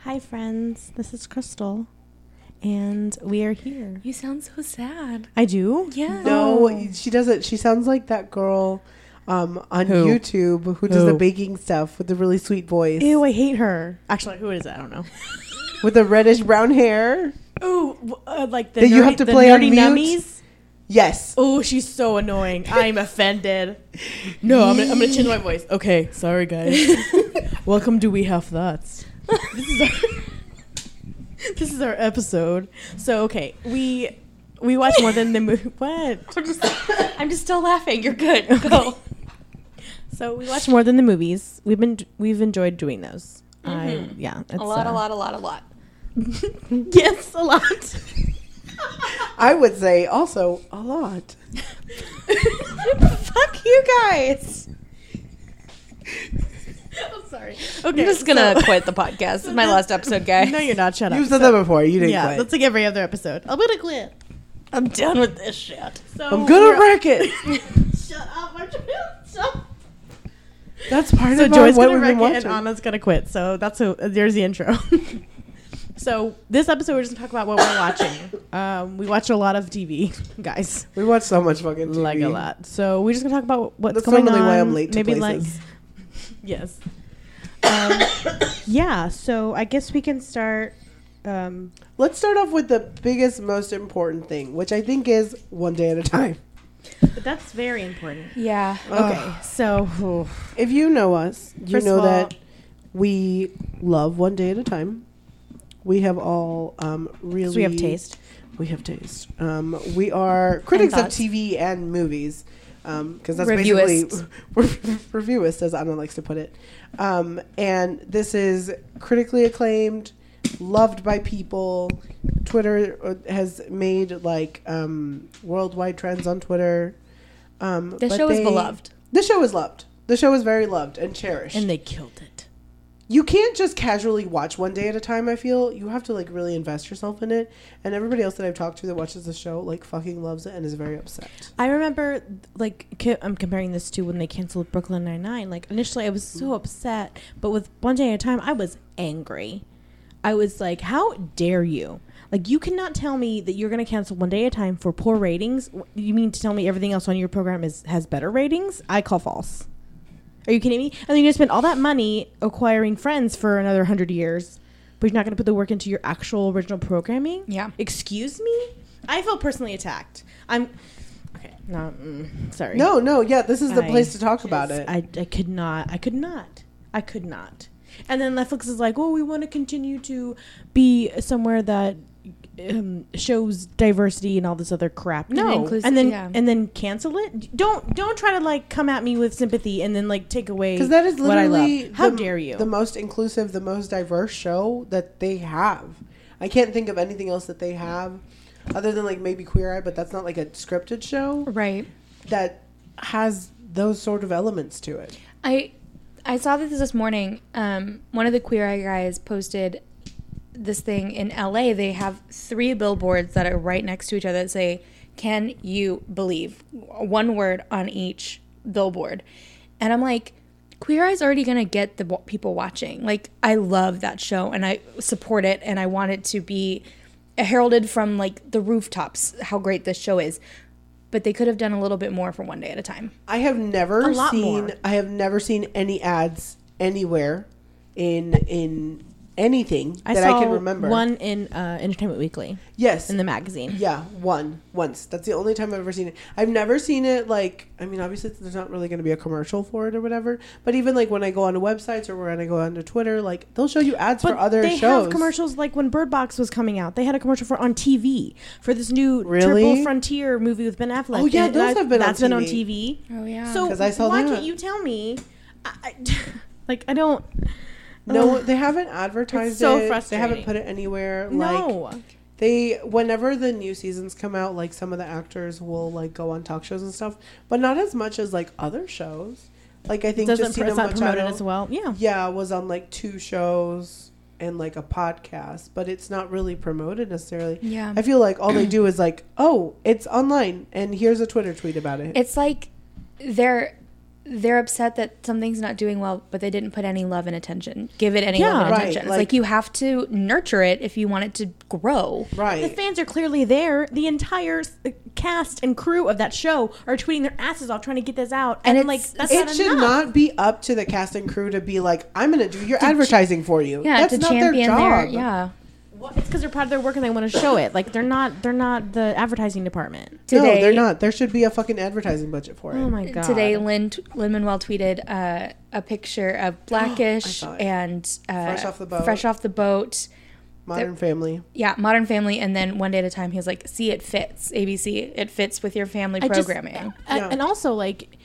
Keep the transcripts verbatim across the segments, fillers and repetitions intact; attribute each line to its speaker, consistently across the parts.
Speaker 1: Hi, friends. This is Crystal, and we are here.
Speaker 2: You sound so sad.
Speaker 1: I do?
Speaker 2: Yeah.
Speaker 3: No, she doesn't. She sounds like that girl um, on
Speaker 1: Who?
Speaker 3: YouTube who does
Speaker 1: Who?
Speaker 3: the baking stuff with the really sweet voice.
Speaker 1: Ew, I hate her. Actually, who is it? I don't know.
Speaker 3: With the reddish brown hair.
Speaker 1: Ooh, uh, like the
Speaker 3: That
Speaker 1: nerdy,
Speaker 3: you have to
Speaker 1: the
Speaker 3: play on
Speaker 1: nerdy
Speaker 3: mute?
Speaker 1: nummies.
Speaker 3: Yes.
Speaker 1: Oh, she's so annoying. I'm offended. No, I'm gonna, I'm gonna change my voice. Okay, sorry guys. Welcome to We Have Thoughts. This is our this is our episode. So okay, we we watch more than the movie. What?
Speaker 2: I'm just, I'm just still laughing. You're good. Go.
Speaker 1: So we watch more than the movies. We've been we've enjoyed doing those. I
Speaker 2: Mhm.
Speaker 1: yeah, it's,
Speaker 2: A lot,
Speaker 1: uh,
Speaker 2: a lot, a lot, a lot.
Speaker 1: Yes, a lot.
Speaker 3: I would say also a lot.
Speaker 1: Fuck you guys. I'm sorry. Okay,
Speaker 2: I'm just gonna
Speaker 1: so-
Speaker 2: quit the podcast. This is my last episode, guys.
Speaker 1: No, you're not. Shut up.
Speaker 3: You've said
Speaker 1: So-
Speaker 3: that before. You didn't
Speaker 1: yeah,
Speaker 3: quit.
Speaker 1: that's like every other episode. I'm gonna quit. I'm done with this shit. So
Speaker 3: I'm gonna
Speaker 1: we're-
Speaker 3: wreck it.
Speaker 1: Shut up! I'm trying to stop.
Speaker 3: That's part
Speaker 1: So
Speaker 3: of
Speaker 1: Joy's
Speaker 3: what
Speaker 1: gonna
Speaker 3: we've
Speaker 1: wreck
Speaker 3: been
Speaker 1: it and
Speaker 3: watching.
Speaker 1: Anna's gonna quit. So that's a there's the intro. So this episode we're just gonna talk about what we're watching. Um, we watch a lot of T V, guys,
Speaker 3: We watch so much fucking T V.
Speaker 1: like a lot. So we're just gonna talk about what's
Speaker 3: That's
Speaker 1: going
Speaker 3: normally
Speaker 1: on.
Speaker 3: why I'm late to
Speaker 1: maybe
Speaker 3: places.
Speaker 1: like yes. Um, yeah. So I guess we can start. Um,
Speaker 3: Let's start off with the biggest, most important thing, which I think is one day at a time.
Speaker 1: but that's very important.
Speaker 2: Yeah.
Speaker 1: Okay. So ooh,
Speaker 3: If you know us, you
Speaker 1: First
Speaker 3: know
Speaker 1: of all-
Speaker 3: that we love one day at a time. We have all um, really.
Speaker 1: so we have taste.
Speaker 3: We have taste. Um, we are critics of
Speaker 1: thoughts.
Speaker 3: T V and movies, because that's
Speaker 2: Reviewists.
Speaker 3: basically we're reviewists, as Anna likes to put it. Um, and this is critically acclaimed, loved by people. Twitter has made like um, worldwide trends on Twitter. Um,
Speaker 2: The
Speaker 3: but
Speaker 2: show is
Speaker 3: they-
Speaker 2: beloved.
Speaker 3: The show is loved. The show is very loved and cherished.
Speaker 1: And they killed it.
Speaker 3: You can't just casually watch one day at a time, I feel. You have to, like, really invest yourself in it. And everybody else that I've talked to that watches the show, like, fucking loves it and is very upset.
Speaker 1: I remember, like, ca- I'm comparing this to when they canceled Brooklyn Nine-Nine. Like, initially I was so upset, but with One Day at a Time, I was angry. I was like, how dare you? Like, you cannot tell me that you're going to cancel One Day at a Time for poor ratings. You mean to tell me everything else on your program is has better ratings? I call false. Are you kidding me? And then you're going to spend all that money acquiring Friends for another one hundred years, but you're not going to put the work into your actual original programming?
Speaker 2: Yeah.
Speaker 1: Excuse me? I feel personally attacked. I'm... Okay. No, mm, sorry.
Speaker 3: No, no, yeah, this is the
Speaker 1: I
Speaker 3: place to talk
Speaker 1: just-
Speaker 3: about it.
Speaker 1: I, I could not. I could not. I could not. And then Netflix is like, oh, we want to continue to be somewhere that um, shows diversity and all this other crap.
Speaker 2: And
Speaker 1: No,
Speaker 2: inclus-
Speaker 1: and then
Speaker 2: yeah.
Speaker 1: and then cancel it. Don't don't try to like come at me with sympathy and then like take away
Speaker 3: Because that is
Speaker 1: what I
Speaker 3: literally
Speaker 1: love. How
Speaker 3: the,
Speaker 1: dare you?
Speaker 3: the most inclusive, the most diverse show that they have. I can't think of anything else that they have other than, like, maybe Queer Eye, but that's not, like, a scripted show
Speaker 2: Right.
Speaker 3: that has those sort of elements to it.
Speaker 2: I I saw this this morning. Um, one of the Queer Eye guys posted this thing in L A. They have three billboards that are right next to each other that say, "Can you believe?" One word on each billboard. And I'm like, Queer Eye's already going to get the w- people watching. Like, I love that show and I support it and I want it to be heralded from, like, the rooftops how great this show is. But they could have done a little bit more for One Day at a Time.
Speaker 3: I have never
Speaker 1: A lot
Speaker 3: seen
Speaker 1: more.
Speaker 3: I have never seen any ads anywhere in in anything
Speaker 1: I
Speaker 3: that
Speaker 1: saw
Speaker 3: I can remember.
Speaker 1: one in uh, Entertainment Weekly
Speaker 3: yes.
Speaker 1: in the magazine.
Speaker 3: Yeah, one. Once. That's the only time I've ever seen it. I've never seen it, like, I mean, obviously there's not really going to be a commercial for it or whatever, but even, like, when I go onto websites or when I go onto Twitter, like, they'll show you ads
Speaker 1: But
Speaker 3: for other
Speaker 1: they
Speaker 3: shows.
Speaker 1: have commercials like when Bird Box was coming out. They had a commercial for on T V for this new
Speaker 3: Really?
Speaker 1: Triple Frontier movie with Ben Affleck.
Speaker 3: Oh, yeah,
Speaker 1: And
Speaker 3: those
Speaker 1: that-
Speaker 3: have been on
Speaker 1: that's been on
Speaker 3: T
Speaker 1: T
Speaker 3: V.
Speaker 1: V.
Speaker 2: Oh, yeah.
Speaker 1: So
Speaker 3: 'Cause I saw
Speaker 1: why
Speaker 3: that.
Speaker 1: can't you tell me? I, I, like I don't.
Speaker 3: No,
Speaker 1: Ugh.
Speaker 3: they haven't advertised
Speaker 1: It's so
Speaker 3: it. They
Speaker 1: frustrating.
Speaker 3: haven't put it anywhere. Like,
Speaker 1: No.
Speaker 3: they, whenever the new seasons come out, like, some of the actors will, like, go on talk shows and stuff, but not as much as, like, other shows. Like, I think
Speaker 1: Doesn't
Speaker 3: Justina
Speaker 1: it's not promoted
Speaker 3: Machado-
Speaker 1: as well. Yeah.
Speaker 3: Yeah, was on, like, two shows and, like, a podcast, but it's not really promoted necessarily.
Speaker 2: Yeah.
Speaker 3: I feel like all they do is, like, oh, it's online, and here's a Twitter tweet about it.
Speaker 2: It's like they're they're upset that something's not doing well, but they didn't put any love and attention. Give it any
Speaker 1: Yeah,
Speaker 2: love and
Speaker 3: right,
Speaker 2: attention. It's
Speaker 3: like-
Speaker 2: like you have to nurture it if you want it to grow.
Speaker 3: Right.
Speaker 1: The fans are clearly there. The entire s- cast and crew of that show are tweeting their asses off trying to get this out, and,
Speaker 2: And
Speaker 1: like
Speaker 2: it's-
Speaker 1: that's
Speaker 3: It
Speaker 1: not
Speaker 3: should
Speaker 1: enough.
Speaker 3: not be up to the cast and crew to be like, I'm going to do your advertising for you.
Speaker 2: Yeah,
Speaker 3: That's
Speaker 2: to
Speaker 3: not their
Speaker 2: champion
Speaker 3: job.
Speaker 2: their yeah.
Speaker 1: Well, it's because they're proud of their work and they want to show it. Like they're not. They're not the advertising department.
Speaker 2: Today,
Speaker 3: no, they're not. There should be a fucking advertising budget for it.
Speaker 1: Oh my god.
Speaker 2: Today, Lin Lin Manuel tweeted uh, a picture of Blackish
Speaker 3: saw it.
Speaker 2: and uh,
Speaker 3: Fresh Off the Boat.
Speaker 2: Fresh off the boat.
Speaker 3: Modern Family.
Speaker 2: Yeah, Modern Family, and then One Day at a Time. He was like, "See, it fits. A B C. It fits with your family
Speaker 1: I just-
Speaker 2: programming."
Speaker 1: uh,
Speaker 3: Yeah.
Speaker 1: And also, like,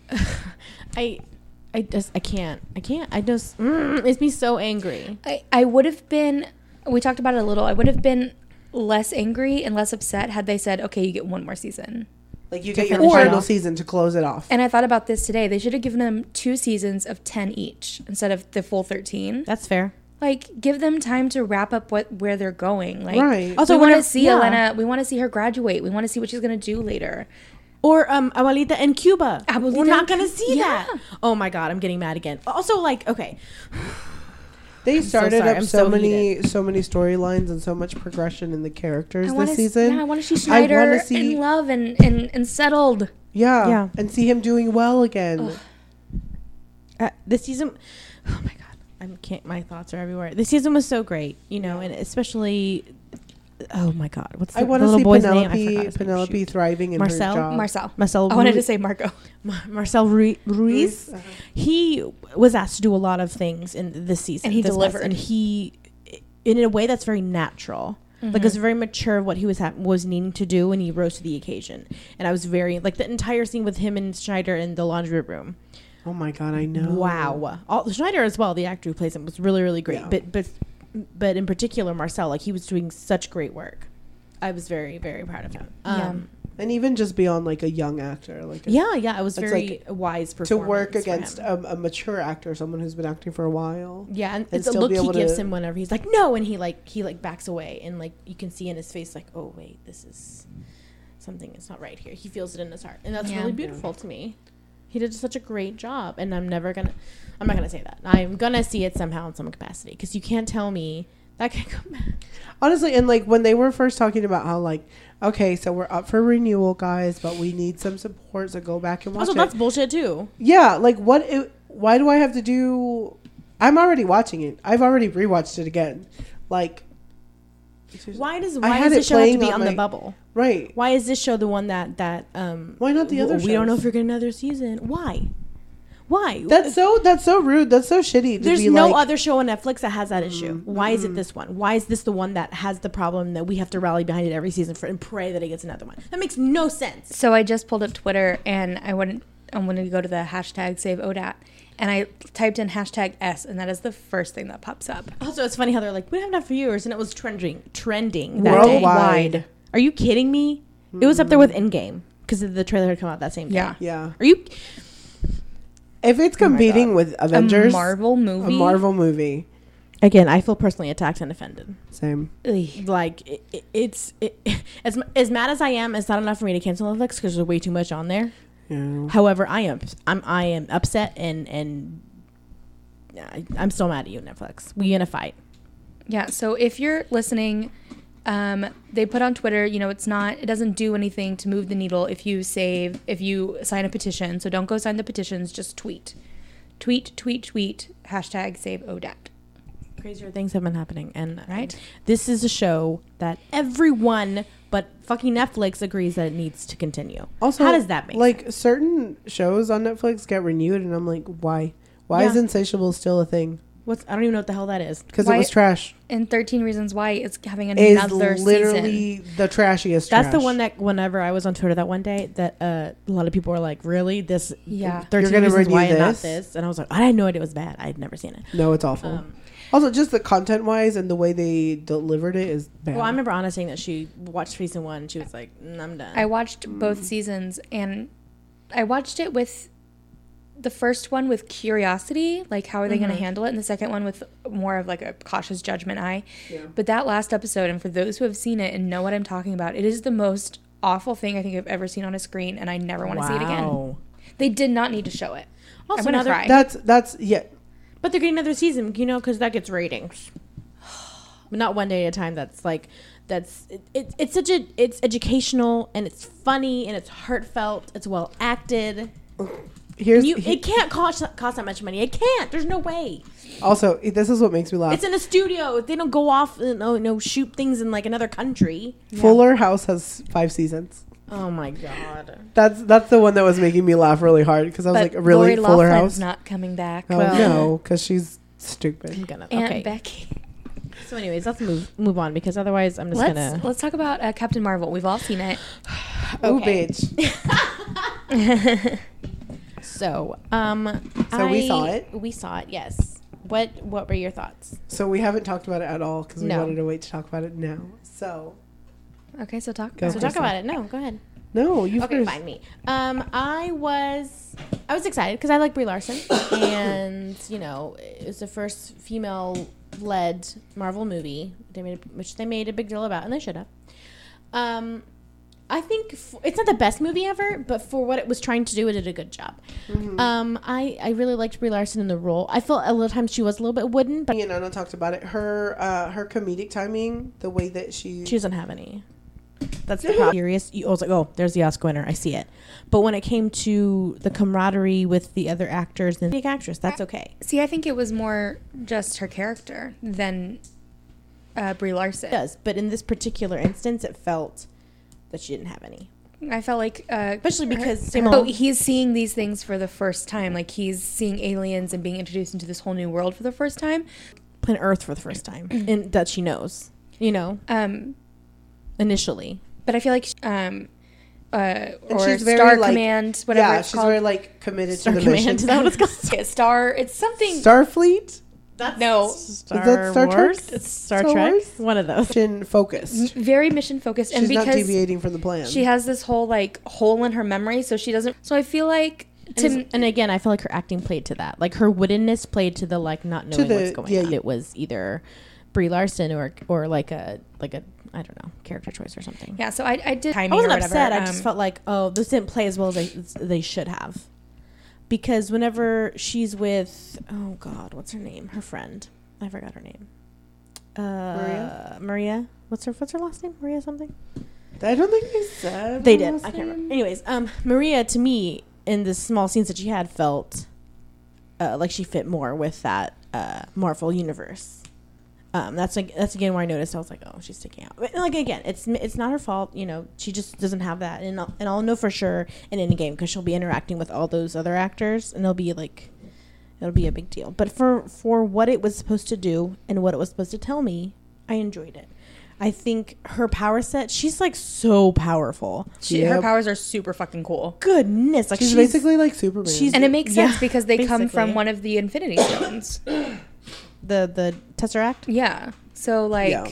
Speaker 1: I, I just, I can't, I can't. I just, mm, it makes me so angry.
Speaker 2: I, I would have been, we talked about it a little, I would have been less angry and less upset had they said, okay, you get one more season.
Speaker 3: Like you get your
Speaker 1: finish it
Speaker 3: final
Speaker 1: off.
Speaker 3: season to close it off.
Speaker 2: And I thought about this today. They should have given them two seasons of ten each instead of the full thirteen.
Speaker 1: That's fair.
Speaker 2: Like, give them time to wrap up what where they're going. Like,
Speaker 3: Right.
Speaker 1: Also,
Speaker 2: we want to
Speaker 1: whenever-
Speaker 2: see
Speaker 1: yeah.
Speaker 2: Elena. We want to see her graduate. We want to see what she's going to do later.
Speaker 1: Or um, Abuelita in Cuba.
Speaker 2: Abuelita
Speaker 1: We're not
Speaker 2: in
Speaker 1: gonna
Speaker 2: Cu-
Speaker 1: see
Speaker 2: Yeah.
Speaker 1: that. Oh my god, I'm getting mad again. Also, like, okay,
Speaker 3: They
Speaker 1: I'm so
Speaker 3: started
Speaker 1: sorry.
Speaker 3: up
Speaker 1: I'm
Speaker 3: so,
Speaker 1: so
Speaker 3: many so many storylines and so much progression in the characters
Speaker 2: I wanna
Speaker 3: this
Speaker 2: s-
Speaker 3: season.
Speaker 2: Yeah, I want to see
Speaker 3: I
Speaker 2: Schneider
Speaker 3: wanna see-
Speaker 2: in love and, and, and settled.
Speaker 3: Yeah.
Speaker 1: Yeah.
Speaker 3: And see him doing well again.
Speaker 2: Ugh.
Speaker 1: uh, this season. Oh my god, I can't. My thoughts are everywhere. This season was so great, you know, and especially. Oh my god, what's the,
Speaker 3: I want
Speaker 1: the
Speaker 3: to
Speaker 1: little
Speaker 3: see
Speaker 1: boy's name? I forgot
Speaker 3: Penelope
Speaker 1: his name.
Speaker 3: Penelope
Speaker 1: Shoot.
Speaker 3: thriving in
Speaker 1: Marcel?
Speaker 3: her job.
Speaker 2: Marcel.
Speaker 1: Marcel.
Speaker 2: I wanted to
Speaker 1: Ruiz-
Speaker 2: say Marco.
Speaker 1: Mar- Marcel Ru- Ruiz.
Speaker 3: Uh-huh.
Speaker 1: He was asked to do a lot of things in this season,
Speaker 2: And he
Speaker 1: this
Speaker 2: delivered.
Speaker 1: past- and he, in a way that's very natural.
Speaker 2: Mm-hmm.
Speaker 1: Like, it was very mature of what he was ha- was needing to do, and he rose to the occasion. And I was very like the entire scene with him and Schneider in the laundry room.
Speaker 3: Oh my god, I know.
Speaker 1: Wow, all, Schneider as well, the actor who plays him, was really really great.
Speaker 3: Yeah.
Speaker 1: But but but in particular, Marcel, like he was doing such great work. I was very very proud of him.
Speaker 2: Yeah.
Speaker 1: Um,
Speaker 3: And even just beyond like a young actor, like a,
Speaker 1: yeah, yeah, it was
Speaker 3: It's
Speaker 1: very
Speaker 3: like
Speaker 1: wise
Speaker 3: to
Speaker 1: performance
Speaker 3: work
Speaker 1: for
Speaker 3: against
Speaker 1: him.
Speaker 3: a, a mature actor, someone who's been acting for a while.
Speaker 1: Yeah, and,
Speaker 3: and
Speaker 1: it's a
Speaker 3: still
Speaker 1: look
Speaker 3: be
Speaker 1: he
Speaker 3: able
Speaker 1: gives
Speaker 3: to-
Speaker 1: him whenever he's like, no, and he like he like backs away, and like you can see in his face like, oh wait, this is something is not right here. He feels it in his heart, and that's
Speaker 2: Yeah.
Speaker 1: really beautiful to me. He did such a great job, and I'm never gonna, I'm not gonna say that. I'm gonna see it somehow in some capacity because you can't tell me that can come back.
Speaker 3: Honestly, and like when they were first talking about how like, okay, so we're up for renewal, guys, but we need some support, so go back and watch
Speaker 1: Also,
Speaker 3: it.
Speaker 1: that's bullshit too.
Speaker 3: Yeah, like what? It, why do I have to do? I'm already watching it. I've already rewatched it again. Like,
Speaker 1: Why does
Speaker 3: I
Speaker 1: why
Speaker 3: had
Speaker 1: does
Speaker 3: it
Speaker 1: this show have to
Speaker 3: playing
Speaker 1: be
Speaker 3: on
Speaker 1: on
Speaker 3: my-
Speaker 1: the bubble?
Speaker 3: right?
Speaker 1: Why is this show the one that that um?
Speaker 3: Why not the
Speaker 1: w-
Speaker 3: other
Speaker 1: We don't know
Speaker 3: shows?
Speaker 1: if we're getting another season. Why? Why?
Speaker 3: That's so. That's so rude. That's so shitty. To
Speaker 1: There's
Speaker 3: be
Speaker 1: no
Speaker 3: like,
Speaker 1: other show on Netflix that has that issue. Why is it this one? Why is this the one that has the problem that we have to rally behind it every season for and pray that it gets another one? That makes no sense.
Speaker 2: So I just pulled up Twitter and I went. I wanted to go to the hashtag Save O D A T, and I typed in hashtag S, and that is the first thing that pops up.
Speaker 1: Also, it's funny how they're like, we don't have enough viewers, and it was trending, trending that day.
Speaker 3: Worldwide.
Speaker 1: Are you kidding me? It was up there with Endgame because the trailer had come out that same day.
Speaker 2: Yeah.
Speaker 3: Yeah.
Speaker 1: Are you?
Speaker 3: If it's
Speaker 1: Oh my
Speaker 3: competing
Speaker 1: God.
Speaker 3: with Avengers,
Speaker 2: A Marvel
Speaker 3: a
Speaker 2: movie.
Speaker 3: Marvel movie,
Speaker 1: Again, I feel personally attacked and offended.
Speaker 3: same.
Speaker 2: Ugh.
Speaker 1: Like it, it, it's it, as as mad as I am, it's not enough for me to cancel Netflix because there's way too much on there.
Speaker 3: Yeah.
Speaker 1: However, I am I'm I am upset and and I, I'm still mad at you, Netflix. We in a fight.
Speaker 2: Yeah. So if you're listening, um, they put on Twitter, you know, it's not, it doesn't do anything to move the needle if you save, if you sign a petition. So don't go sign the petitions, just tweet. Tweet, tweet, tweet, hashtag Save O D A T.
Speaker 1: Crazier things have been happening, and
Speaker 2: Right.
Speaker 1: this is a show that everyone but fucking Netflix agrees that it needs to continue.
Speaker 3: Also,
Speaker 1: how does that make
Speaker 3: like
Speaker 1: sense?
Speaker 3: certain shows on Netflix get renewed, and I'm like, why? Why is
Speaker 1: Yeah.
Speaker 3: Insatiable still a thing?
Speaker 1: What's I don't even know what the hell that is.
Speaker 3: Because it
Speaker 2: Why-
Speaker 3: was trash.
Speaker 2: And thirteen Reasons Why it's having
Speaker 3: Is
Speaker 2: another season.
Speaker 3: literally the trashiest.
Speaker 1: That's the
Speaker 3: trash.
Speaker 1: one that whenever I was on Twitter that one day, that uh, a lot of people were like, "Really, this?
Speaker 2: Yeah.
Speaker 1: thirteen
Speaker 3: You're gonna
Speaker 1: Reasons
Speaker 3: renew
Speaker 1: Why and not
Speaker 3: this?
Speaker 1: this?" And I was like, I had no idea it was bad. I had never seen it.
Speaker 3: No, it's awful.
Speaker 1: Um,
Speaker 3: Also, just the content wise and the way they delivered it is bad.
Speaker 1: well, I remember Anna saying that she watched season one. And she was like, mm, "I'm done."
Speaker 2: I watched both seasons, and I watched it with the first one with curiosity, like how are they going to handle it, and the second one with more of like a cautious judgment eye.
Speaker 3: Yeah.
Speaker 2: But that last episode, and for those who have seen it and know what I'm talking about, it is the most awful thing I think I've ever seen on a screen, and I never want to see it again.
Speaker 1: Wow.
Speaker 2: They did not need to show it.
Speaker 1: Also,
Speaker 2: I'm gonna
Speaker 1: another-
Speaker 2: cry.
Speaker 3: That's that's yeah.
Speaker 1: But they're getting another season, you know, because that gets ratings. But not one day at a time. That's like, that's it, it, it's such a it's educational and it's funny and it's heartfelt. It's well acted.
Speaker 3: Here's
Speaker 1: And you,
Speaker 3: he-
Speaker 1: it can't cost cost that much money. It can't. There's no way.
Speaker 3: also this is what makes me laugh.
Speaker 1: It's in a studio. They don't go off and no, no shoot things in like another country.
Speaker 3: Fuller House has five seasons.
Speaker 1: Oh my god.
Speaker 3: That's that's the one that was making me laugh really hard because I was
Speaker 2: But
Speaker 3: like, really,
Speaker 2: Lori
Speaker 3: Fuller
Speaker 2: Loughlin's
Speaker 3: House?
Speaker 2: not coming back.
Speaker 3: Oh
Speaker 1: Well-
Speaker 3: no, because she's stupid.
Speaker 1: I'm gonna.
Speaker 2: Aunt
Speaker 1: Okay.
Speaker 2: Becky.
Speaker 1: So, anyways, let's move move on because otherwise, I'm just
Speaker 2: Let's
Speaker 1: gonna.
Speaker 2: let's talk about uh, Captain Marvel. We've all seen it.
Speaker 3: Ooh,
Speaker 1: Okay.
Speaker 3: bitch.
Speaker 1: So, um,
Speaker 3: So we
Speaker 1: I-
Speaker 3: saw it?
Speaker 1: We saw it. Yes. What What were your thoughts?
Speaker 3: So we haven't talked about it at all because we
Speaker 1: No.
Speaker 3: wanted to wait to talk about it now. So
Speaker 2: Okay, so talk.
Speaker 3: Go
Speaker 1: So
Speaker 3: for
Speaker 1: talk
Speaker 3: it.
Speaker 1: about it. No, go ahead.
Speaker 3: no, you
Speaker 1: Okay,
Speaker 3: first.
Speaker 1: fine. Me. Um, I was I was excited because I like Brie Larson, and you know, it was the first female-led Marvel movie. They made a, which they made a big deal about, and they should have. Um, I think f- it's not the best movie ever, but for what it was trying to do, it did a good job.
Speaker 3: Mm-hmm.
Speaker 1: Um, I I really liked Brie Larson in the role. I felt a little times she was a little bit wooden, but
Speaker 3: Me and Anna talked about it. Her uh, her comedic timing, the way that she,
Speaker 1: she doesn't have any. That's the problem. Serious. You- I was like, oh, there's the Oscar winner. I see it. But when it came to the camaraderie with the other actors and the actress, that's okay.
Speaker 2: See, I think it was more just her character than uh, Brie Larson.
Speaker 1: It does. But in this particular instance, it felt that she didn't have any.
Speaker 2: I felt like, uh,
Speaker 1: Especially because
Speaker 2: her-
Speaker 1: same
Speaker 2: oh,
Speaker 1: old-
Speaker 2: he's seeing these things for the first time. Like he's seeing aliens and being introduced into this whole new world for the first time.
Speaker 1: Planet Earth for the first time. And that she knows, you know,
Speaker 2: Um,
Speaker 1: initially.
Speaker 2: but I feel like, um, uh,
Speaker 3: And
Speaker 2: or
Speaker 3: she's very,
Speaker 2: Star
Speaker 3: like-
Speaker 2: Command, whatever
Speaker 3: yeah,
Speaker 2: it's
Speaker 3: she's
Speaker 2: called.
Speaker 3: very like committed
Speaker 1: Star
Speaker 3: to the
Speaker 1: Command,
Speaker 3: mission.
Speaker 1: is that what it's called?
Speaker 2: Yeah, Star. It's something.
Speaker 3: Starfleet,
Speaker 1: That's
Speaker 2: No.
Speaker 1: Star,
Speaker 3: Is that Star Trek?
Speaker 1: Wars? It's Star,
Speaker 3: Star
Speaker 1: Trek.
Speaker 3: Wars?
Speaker 1: One of those.
Speaker 3: mission focused.
Speaker 2: very mission focused, and
Speaker 3: She's not
Speaker 2: because
Speaker 3: deviating from the plan.
Speaker 2: she has this whole like hole in her memory, so she doesn't. So I feel like to
Speaker 1: And, and again, I feel like her acting played to that. Like her woodenness played to the like not knowing
Speaker 3: the-
Speaker 1: what's going
Speaker 3: yeah,
Speaker 1: on.
Speaker 3: yeah.
Speaker 1: It was either Brie Larson or or like a like a I don't know character choice or something.
Speaker 2: yeah. So I I did.
Speaker 1: I wasn't upset. I just felt like oh this didn't play as well as they they should have. Because whenever she's with oh god what's her name her friend I forgot her name uh,
Speaker 3: Maria?
Speaker 1: Maria what's her what's her last name Maria something
Speaker 3: I don't think they said.
Speaker 1: they
Speaker 3: her
Speaker 1: did
Speaker 3: last
Speaker 1: I can't remember
Speaker 3: name.
Speaker 1: anyways um Maria to me in the small scenes that she had felt uh, like she fit more with that uh, Marvel universe. Um, that's like that's again where I noticed I was like, oh, she's sticking out. But, like again, it's it's not her fault, you know. She just doesn't have that, and I'll, and I'll know for sure in any game because she'll be interacting with all those other actors, and they'll be like, it'll be a big deal. But for for what it was supposed to do and what it was supposed to tell me, I enjoyed it. I think her power set, she's like so powerful.
Speaker 2: she,
Speaker 3: Yep.
Speaker 2: her powers are super fucking cool.
Speaker 1: Goodness, like
Speaker 3: She's, basically like Superman.
Speaker 1: she's-
Speaker 2: And it makes sense
Speaker 1: Yeah,
Speaker 2: because they come
Speaker 1: basically.
Speaker 2: from one of the Infinity Stones.
Speaker 1: the the Tesseract.
Speaker 2: Yeah. So like,
Speaker 3: Yeah.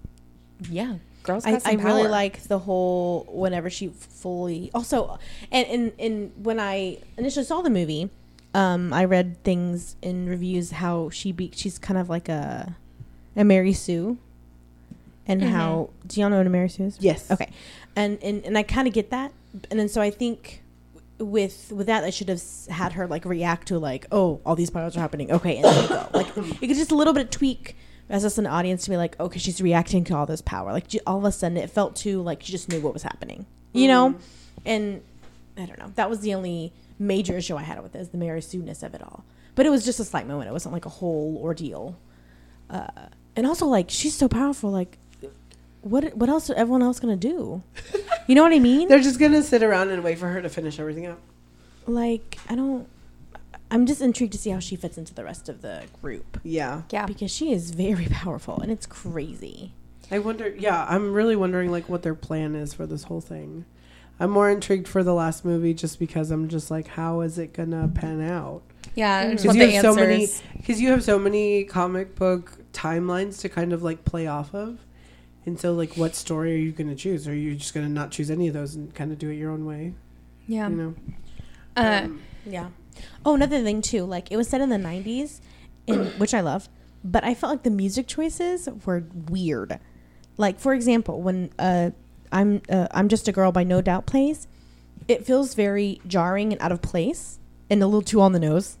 Speaker 2: yeah, girls
Speaker 1: I,
Speaker 2: got some
Speaker 1: I really
Speaker 2: power.
Speaker 1: like the whole whenever she fully also and and, and when I initially saw the movie, um, I read things in reviews how she be she's kind of like a a Mary Sue, and
Speaker 2: Mhm.
Speaker 1: how do y'all know what a Mary Sue is?
Speaker 3: Yes.
Speaker 1: Okay, and and and I kind of get that, and then so I think. With with that, I should have s- had her like react to like, oh, all these powers are happening. Okay, and then you go like you could just a little bit tweak as us an audience to be like, okay, she's reacting to all this power. Like j- all of a sudden, it felt too like she just knew what was happening, you know. And I don't know. That was the only major issue I had with it, is the Mary Sue-ness of it all. But it was just a slight moment. It wasn't like a whole ordeal. Uh, and also, like she's so powerful. Like, what what else is everyone else gonna do? You know what I mean?
Speaker 3: They're just gonna sit around and wait for her to finish everything up.
Speaker 1: Like I don't. I'm just intrigued to see how she fits into the rest of the group
Speaker 3: Yeah.
Speaker 2: yeah.
Speaker 1: because she is very powerful and it's crazy.
Speaker 3: I wonder. Yeah, I'm really wondering like what their plan is for this whole thing. I'm more intrigued for the last movie just because I'm just like, how is it gonna pan out?
Speaker 2: Yeah. I just
Speaker 3: Because
Speaker 2: want
Speaker 3: you
Speaker 2: the
Speaker 3: have so many.
Speaker 2: answers.
Speaker 3: Because you have so many comic book timelines to kind of like play off of. And so, like, what story are you going to choose? Or are you just going to not choose any of those and kind of do it your own way?
Speaker 2: Yeah.
Speaker 3: You know?
Speaker 2: Uh,
Speaker 3: Um,
Speaker 1: Yeah. Oh, another thing too. Like it was set in the nineties, in which I love, but I felt like the music choices were weird. Like for example, when uh, I'm uh, I'm Just a Girl by No Doubt plays, it feels very jarring and out of place and a little too on the nose.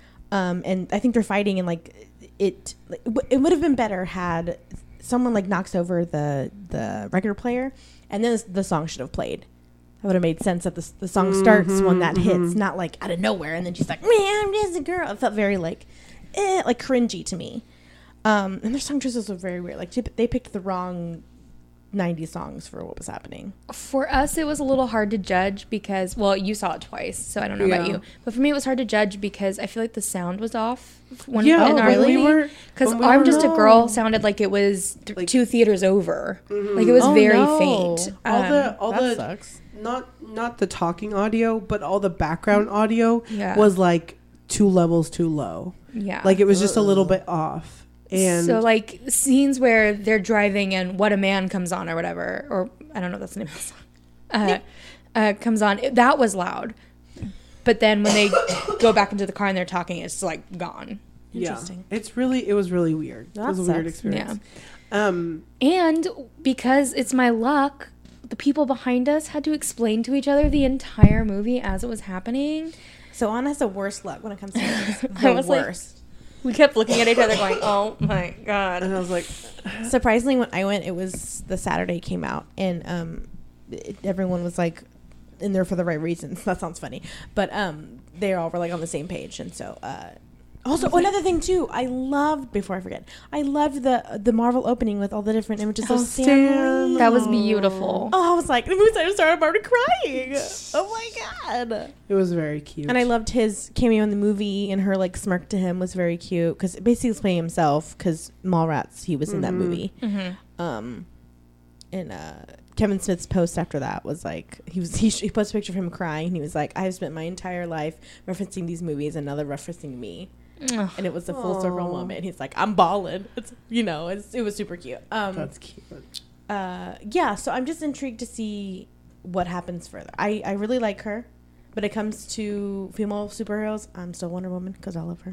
Speaker 1: Um, and I think they're fighting and like it. It would have been better had someone like knocks over the the record player, and then the song should have played. That would have made sense that the the song starts mm-hmm, when that mm-hmm. hits, not like out of nowhere, and then she's like, "Man, I'm just a girl." It felt very like, eh, like cringy to me. Um, and their song choices were very weird. Like they picked the wrong nineties songs for what was happening.
Speaker 2: For us, it was a little hard to judge because, well, you saw it twice, so I don't know yeah. about you. But for me, it was hard to judge because I feel like the sound was off. When,
Speaker 3: yeah, in oh, our really?
Speaker 2: Because we I'm Just no. a Girl sounded like it was th- like, two theaters over. Mm-hmm. Like it was oh, very no. faint.
Speaker 3: All
Speaker 2: um,
Speaker 3: the all
Speaker 1: that
Speaker 3: the
Speaker 1: sucks.
Speaker 3: not not the talking audio, but all the background audio
Speaker 2: yeah.
Speaker 3: was like two levels too low.
Speaker 2: Yeah,
Speaker 3: like it was just a little bit off. And
Speaker 2: so like scenes where they're driving and What a Man comes on or whatever, or I don't know if that's the name of the song, uh, uh, comes on. That was loud. But then when they go back into the car and they're talking, it's like gone.
Speaker 1: Interesting.
Speaker 3: Yeah. It's really, it was really weird.
Speaker 1: That
Speaker 3: it was
Speaker 1: sucks.
Speaker 3: a weird experience.
Speaker 2: Yeah.
Speaker 3: Um,
Speaker 2: and because it's my luck, the people behind us had to explain to each other the entire movie as it was happening.
Speaker 1: So Anna has the worst luck when it comes to this. The
Speaker 2: I was
Speaker 1: worst.
Speaker 2: Like, we kept looking at each other going, oh my God.
Speaker 3: And I was like...
Speaker 1: Surprisingly, when I went, it was the Saturday came out. And um, it, everyone was like in there for the right reasons. That sounds funny. But um, they all were like on the same page. And so... Uh, also, another thing, too. I loved... Before I forget. I loved the the Marvel opening with all the different images
Speaker 3: oh,
Speaker 1: of Stan Lee.
Speaker 2: That was beautiful.
Speaker 1: Oh, I was like... The movie started, I'm already crying. Oh, my God.
Speaker 3: It was very cute.
Speaker 1: And I loved his cameo in the movie, and her like smirk to him was very cute because basically he was playing himself because Mallrats, he was mm-hmm. in that movie.
Speaker 2: Mm-hmm.
Speaker 1: Um, and uh, Kevin Smith's post after that was like he was he, he posted a picture of him crying. And he was like, "I've spent my entire life referencing these movies, and now they're referencing me."
Speaker 2: Ugh.
Speaker 1: And it was a full Aww. circle moment. He's like, "I'm balling." It's you know, it's, it was super cute. Um,
Speaker 3: That's cute.
Speaker 1: Uh, yeah, so I'm just intrigued to see what happens further. I I really like her. But it comes to female superheroes, I'm still Wonder Woman because I love her.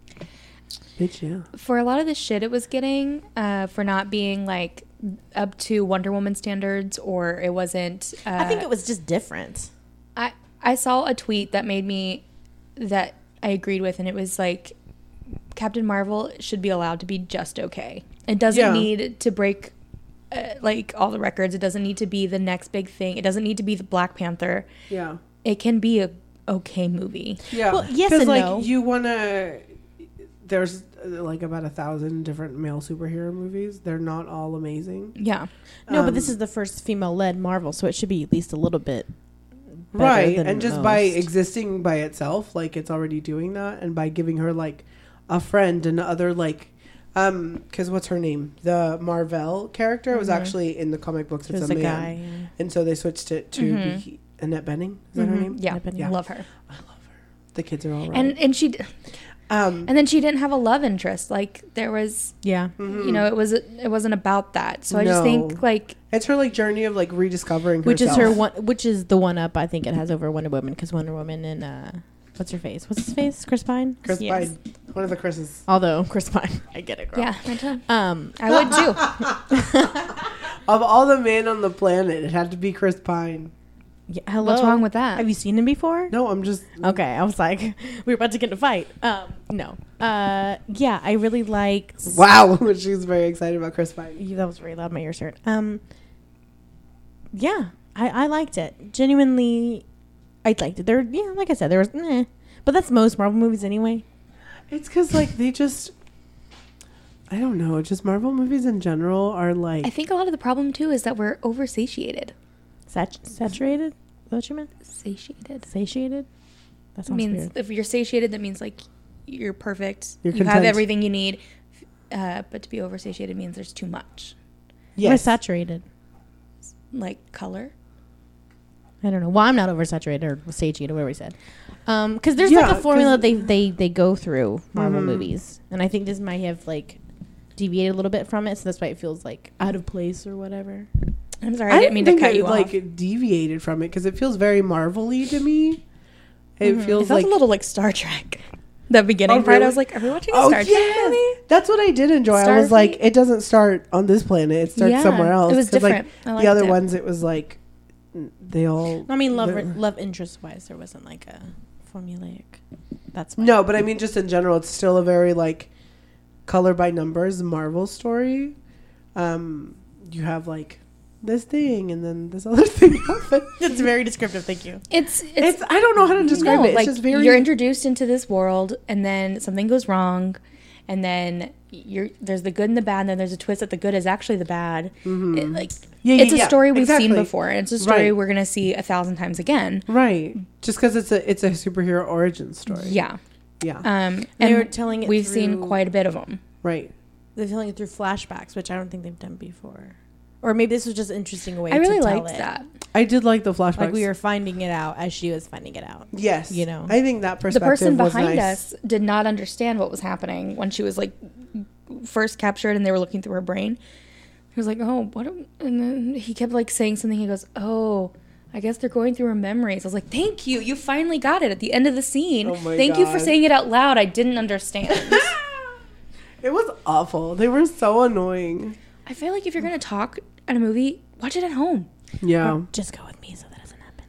Speaker 3: Bitch, yeah.
Speaker 2: For a lot of the shit it was getting, uh, for not being like up to Wonder Woman standards, or it wasn't. Uh,
Speaker 1: I think it was just different.
Speaker 2: I I saw a tweet that made me that I agreed with, and it was like Captain Marvel should be allowed to be just okay. It doesn't
Speaker 3: yeah.
Speaker 2: need to break uh, like all the records. It doesn't need to be the next big thing. It doesn't need to be the Black Panther.
Speaker 3: Yeah.
Speaker 2: It can be a okay movie.
Speaker 3: Yeah.
Speaker 1: Well, yes and
Speaker 3: like,
Speaker 1: no.
Speaker 3: you want to... There's uh, like about a thousand different male superhero movies. They're not all amazing.
Speaker 2: Yeah.
Speaker 1: No,
Speaker 3: um,
Speaker 1: but this is the first female-led Marvel, so it should be at least a little bit better
Speaker 3: right.
Speaker 1: than
Speaker 3: And just
Speaker 1: most.
Speaker 3: by existing by itself, like it's already doing that. And by giving her like a friend and other like... Um, because what's her name? The Marvel character mm-hmm. was actually in the comic books. It's a, a man. Guy, yeah. And so they switched it to
Speaker 2: mm-hmm.
Speaker 3: be Annette Bening. Is that
Speaker 2: mm-hmm.
Speaker 3: her name?
Speaker 2: Yeah.
Speaker 3: yeah.
Speaker 2: I love her.
Speaker 3: I love her. The kids are all right.
Speaker 2: And and she,
Speaker 3: um,
Speaker 2: and then she didn't have a love interest. Like there was,
Speaker 1: yeah,
Speaker 3: mm-hmm.
Speaker 2: you know, it was it wasn't about that. So I
Speaker 3: no.
Speaker 2: just think like
Speaker 3: it's her like journey of like rediscovering
Speaker 1: which
Speaker 3: herself.
Speaker 1: is her one, which is the one up I think it has over Wonder Woman because Wonder Woman and uh, what's her face? What's his face? Chris Pine.
Speaker 3: Chris
Speaker 1: yes.
Speaker 3: Pine. One of the Chris's.
Speaker 1: Although Chris Pine, I get it, girl.
Speaker 2: Yeah, I do.
Speaker 1: Um,
Speaker 2: I would too.
Speaker 3: Of all the men on the planet, it had to be Chris Pine.
Speaker 1: Yeah, hello.
Speaker 2: What's wrong with that?
Speaker 1: Have you seen him before?
Speaker 3: No, I'm just
Speaker 1: okay. I was like, we were about to get in a fight. Um, no. Uh, yeah, I really like.
Speaker 3: Wow, she's very excited about Chris Pine.
Speaker 1: That was very loud. My ears hurt. Um, yeah, I, I liked it. Genuinely, I liked it. There, yeah, like I said, there was, eh, but that's most Marvel movies anyway.
Speaker 3: It's because like they just, I don't know. Just Marvel movies in general are like.
Speaker 2: I think a lot of the problem too is that we're oversatiated.
Speaker 1: Sat- saturated? Is that what you meant?
Speaker 2: Satiated.
Speaker 1: Satiated? That sounds
Speaker 2: means
Speaker 1: weird.
Speaker 2: If you're satiated, that means like you're perfect.
Speaker 3: You're
Speaker 2: you
Speaker 3: content.
Speaker 2: have everything you need. Uh, but to be oversatiated means there's too much.
Speaker 1: Yes. We're
Speaker 3: Yes.
Speaker 1: saturated.
Speaker 2: Like color.
Speaker 1: I don't know. Well, I'm not oversaturated or satiated, whatever we said. Um, because there's
Speaker 3: Yeah,
Speaker 1: like a formula they, they they go through Marvel
Speaker 3: Mhm.
Speaker 1: movies, and I think this might have like deviated a little bit from it, so that's why it feels like out of place or whatever.
Speaker 2: I'm sorry, I, didn't mean to
Speaker 3: think
Speaker 2: cut
Speaker 3: it,
Speaker 2: you
Speaker 3: like
Speaker 2: off.
Speaker 3: it deviated from it because it feels very Marvel-y to me. It
Speaker 2: Mhm.
Speaker 3: feels
Speaker 2: it felt
Speaker 3: like
Speaker 2: a little like Star Trek. The beginning
Speaker 3: Oh,
Speaker 2: part,
Speaker 3: really?
Speaker 2: I was like, "Are we watching a
Speaker 3: oh
Speaker 2: Star Trek
Speaker 3: yes,
Speaker 2: movie?"
Speaker 3: that's what I did enjoy. I was
Speaker 2: Starfleet?
Speaker 3: like, it doesn't start on this planet; it starts
Speaker 2: Yeah,
Speaker 3: somewhere else.
Speaker 2: it was
Speaker 3: 'Cause, like,
Speaker 2: different. I
Speaker 3: the
Speaker 2: liked
Speaker 3: other
Speaker 2: it.
Speaker 3: ones, it was like they all.
Speaker 1: I mean, love
Speaker 3: they're-
Speaker 1: love interest wise, there wasn't like a formulaic. That's fine.
Speaker 3: No, but I mean, just in general, it's still a very like color by numbers Marvel story. Um, you have like this thing, and then this other thing happens.
Speaker 1: It's very descriptive. Thank you.
Speaker 2: It's, it's
Speaker 3: It's I don't know how to describe
Speaker 2: no,
Speaker 3: it. It's
Speaker 2: like
Speaker 3: just very.
Speaker 2: you're introduced into this world, and then something goes wrong, and then you're there's the good and the bad, and then there's a twist that the good is actually the bad.
Speaker 3: Mhm.
Speaker 2: It, like
Speaker 3: Yeah, yeah,
Speaker 2: it's a
Speaker 3: yeah,
Speaker 2: story we've
Speaker 3: exactly.
Speaker 2: seen before, and it's a story
Speaker 3: Right.
Speaker 2: we're gonna see a thousand times again.
Speaker 3: Right, just because it's a it's a superhero origin story.
Speaker 2: Yeah,
Speaker 3: Yeah.
Speaker 2: um,
Speaker 1: They
Speaker 2: and
Speaker 1: were telling it
Speaker 2: we've seen
Speaker 1: through-
Speaker 2: quite a bit of them.
Speaker 3: Right.
Speaker 1: They're telling it through flashbacks, which I don't think they've done before. Or maybe this was just an interesting way
Speaker 2: I really
Speaker 1: to tell
Speaker 2: liked
Speaker 1: it.
Speaker 2: that.
Speaker 3: I did like the flashbacks.
Speaker 1: Like we were finding it out as she was finding it out.
Speaker 3: Yes.
Speaker 1: you know.
Speaker 3: I think that
Speaker 2: The
Speaker 3: perspective
Speaker 2: person
Speaker 3: was
Speaker 2: behind
Speaker 3: nice.
Speaker 2: us did not understand what was happening when she was like first captured, and they were looking through her brain. He was like, "Oh, what?" am-" And then he kept like saying something. He goes, "Oh, I guess they're going through her memories." I was like, "Thank you, you finally got it at the end of the scene.
Speaker 3: Oh my
Speaker 2: Thank you for
Speaker 3: God.
Speaker 2: saying it out loud. I didn't understand."
Speaker 3: It was awful. They were so annoying.
Speaker 2: I feel like if you're gonna talk at a movie, watch it at home.
Speaker 3: Yeah.
Speaker 1: Or just go with me so that doesn't happen,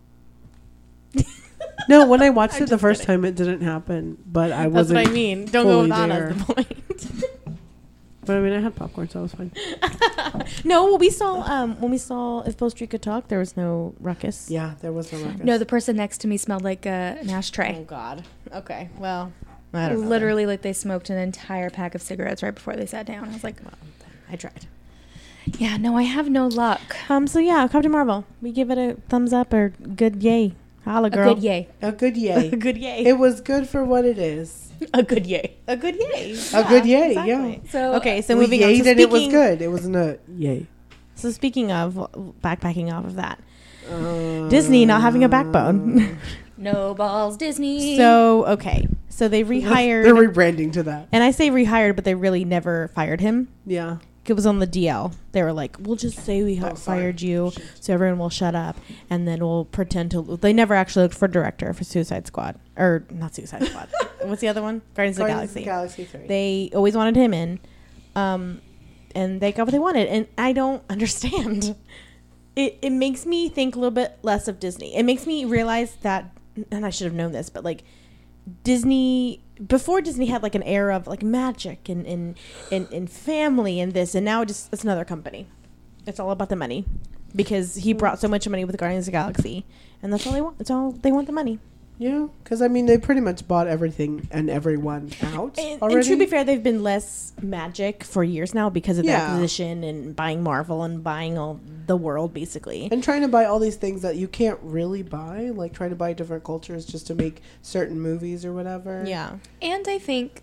Speaker 1: Joy.
Speaker 3: No, when I watched
Speaker 1: I'm
Speaker 3: it the
Speaker 1: just
Speaker 3: first
Speaker 1: kidding.
Speaker 3: time, it didn't happen. But I
Speaker 1: That's
Speaker 3: wasn't.
Speaker 1: what I mean. Don't go
Speaker 3: fully
Speaker 1: with Anna.
Speaker 3: there.
Speaker 1: Is the point.
Speaker 3: But I mean, I had popcorn, so I was fine.
Speaker 1: No, well, we saw um, when we saw If Beale Street Could Talk, there was no ruckus.
Speaker 3: Yeah, there was no ruckus.
Speaker 2: No, the person next to me smelled like uh, an
Speaker 1: Oh
Speaker 2: ashtray.
Speaker 1: God. Okay. Well, I don't know.
Speaker 2: Literally, like they smoked an entire pack of cigarettes right before they sat down. I was like,
Speaker 1: Well, I tried.
Speaker 2: "Yeah, no, I have no luck."
Speaker 1: Um. So yeah, Captain Marvel. We give it a thumbs up or good yay. Holla,
Speaker 2: A
Speaker 1: girl.
Speaker 2: good yay.
Speaker 3: A good yay.
Speaker 1: a good yay.
Speaker 3: It was good for what it is.
Speaker 1: a good yay. A good yay.
Speaker 3: A good yay, yeah.
Speaker 2: So
Speaker 1: Okay. So
Speaker 3: we
Speaker 1: moving on.
Speaker 3: yayed
Speaker 1: So
Speaker 3: and it was
Speaker 1: speaking-
Speaker 3: good. It wasn't a yay.
Speaker 1: So speaking of backpacking off of that,
Speaker 3: Uh,
Speaker 1: Disney not having a backbone.
Speaker 2: no balls, Disney.
Speaker 1: So okay. So they rehired.
Speaker 3: They're rebranding to that.
Speaker 1: and I say rehired, but they really never fired him.
Speaker 3: Yeah.
Speaker 1: It was on the D L. They were like, "We'll just say we ha-
Speaker 3: Oh, sorry.
Speaker 1: fired you, so everyone will shut up, and then we'll pretend to." They never actually looked for a director for Suicide Squad, or not Suicide Squad. What's the other one? Guardians of the
Speaker 3: Guardians
Speaker 1: Galaxy.
Speaker 3: of the Galaxy three.
Speaker 1: They always wanted him in, um, and they got what they wanted, and I don't understand. It it makes me think a little bit less of Disney. It makes me realize that, and I should have known this, but like Disney. Before Disney had like an era of like magic and and, and, and family and this, and now it just it's another company. It's all about the money because he brought so much money with Guardians of the Galaxy, and that's all they want. It's all they want the money.
Speaker 3: Yeah, because I mean, they pretty much bought everything and everyone out
Speaker 1: And,
Speaker 3: already.
Speaker 1: and to be fair, they've been less magic for years now because of the
Speaker 3: Yeah.
Speaker 1: acquisition and buying Marvel and buying all the world basically.
Speaker 3: and trying to buy all these things that you can't really buy, like trying to buy different cultures just to make certain movies or whatever.
Speaker 1: Yeah.
Speaker 2: and I think,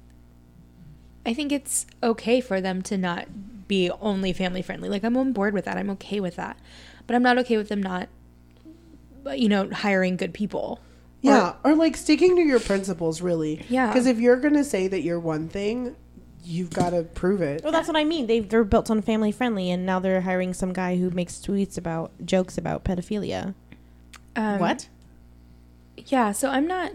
Speaker 2: I think it's okay for them to not be only family friendly. Like I'm on board with that. I'm okay with that, but I'm not okay with them not, you know, hiring good people.
Speaker 3: Yeah, or, like sticking to your principles, really.
Speaker 2: Yeah.
Speaker 3: Because if you're gonna say that you're one thing, you've got to prove it.
Speaker 1: Well, that's what I mean. They they're built on family friendly, and now they're hiring some guy who makes tweets about jokes about pedophilia.
Speaker 2: Um,
Speaker 1: What?
Speaker 2: Yeah, so I'm not.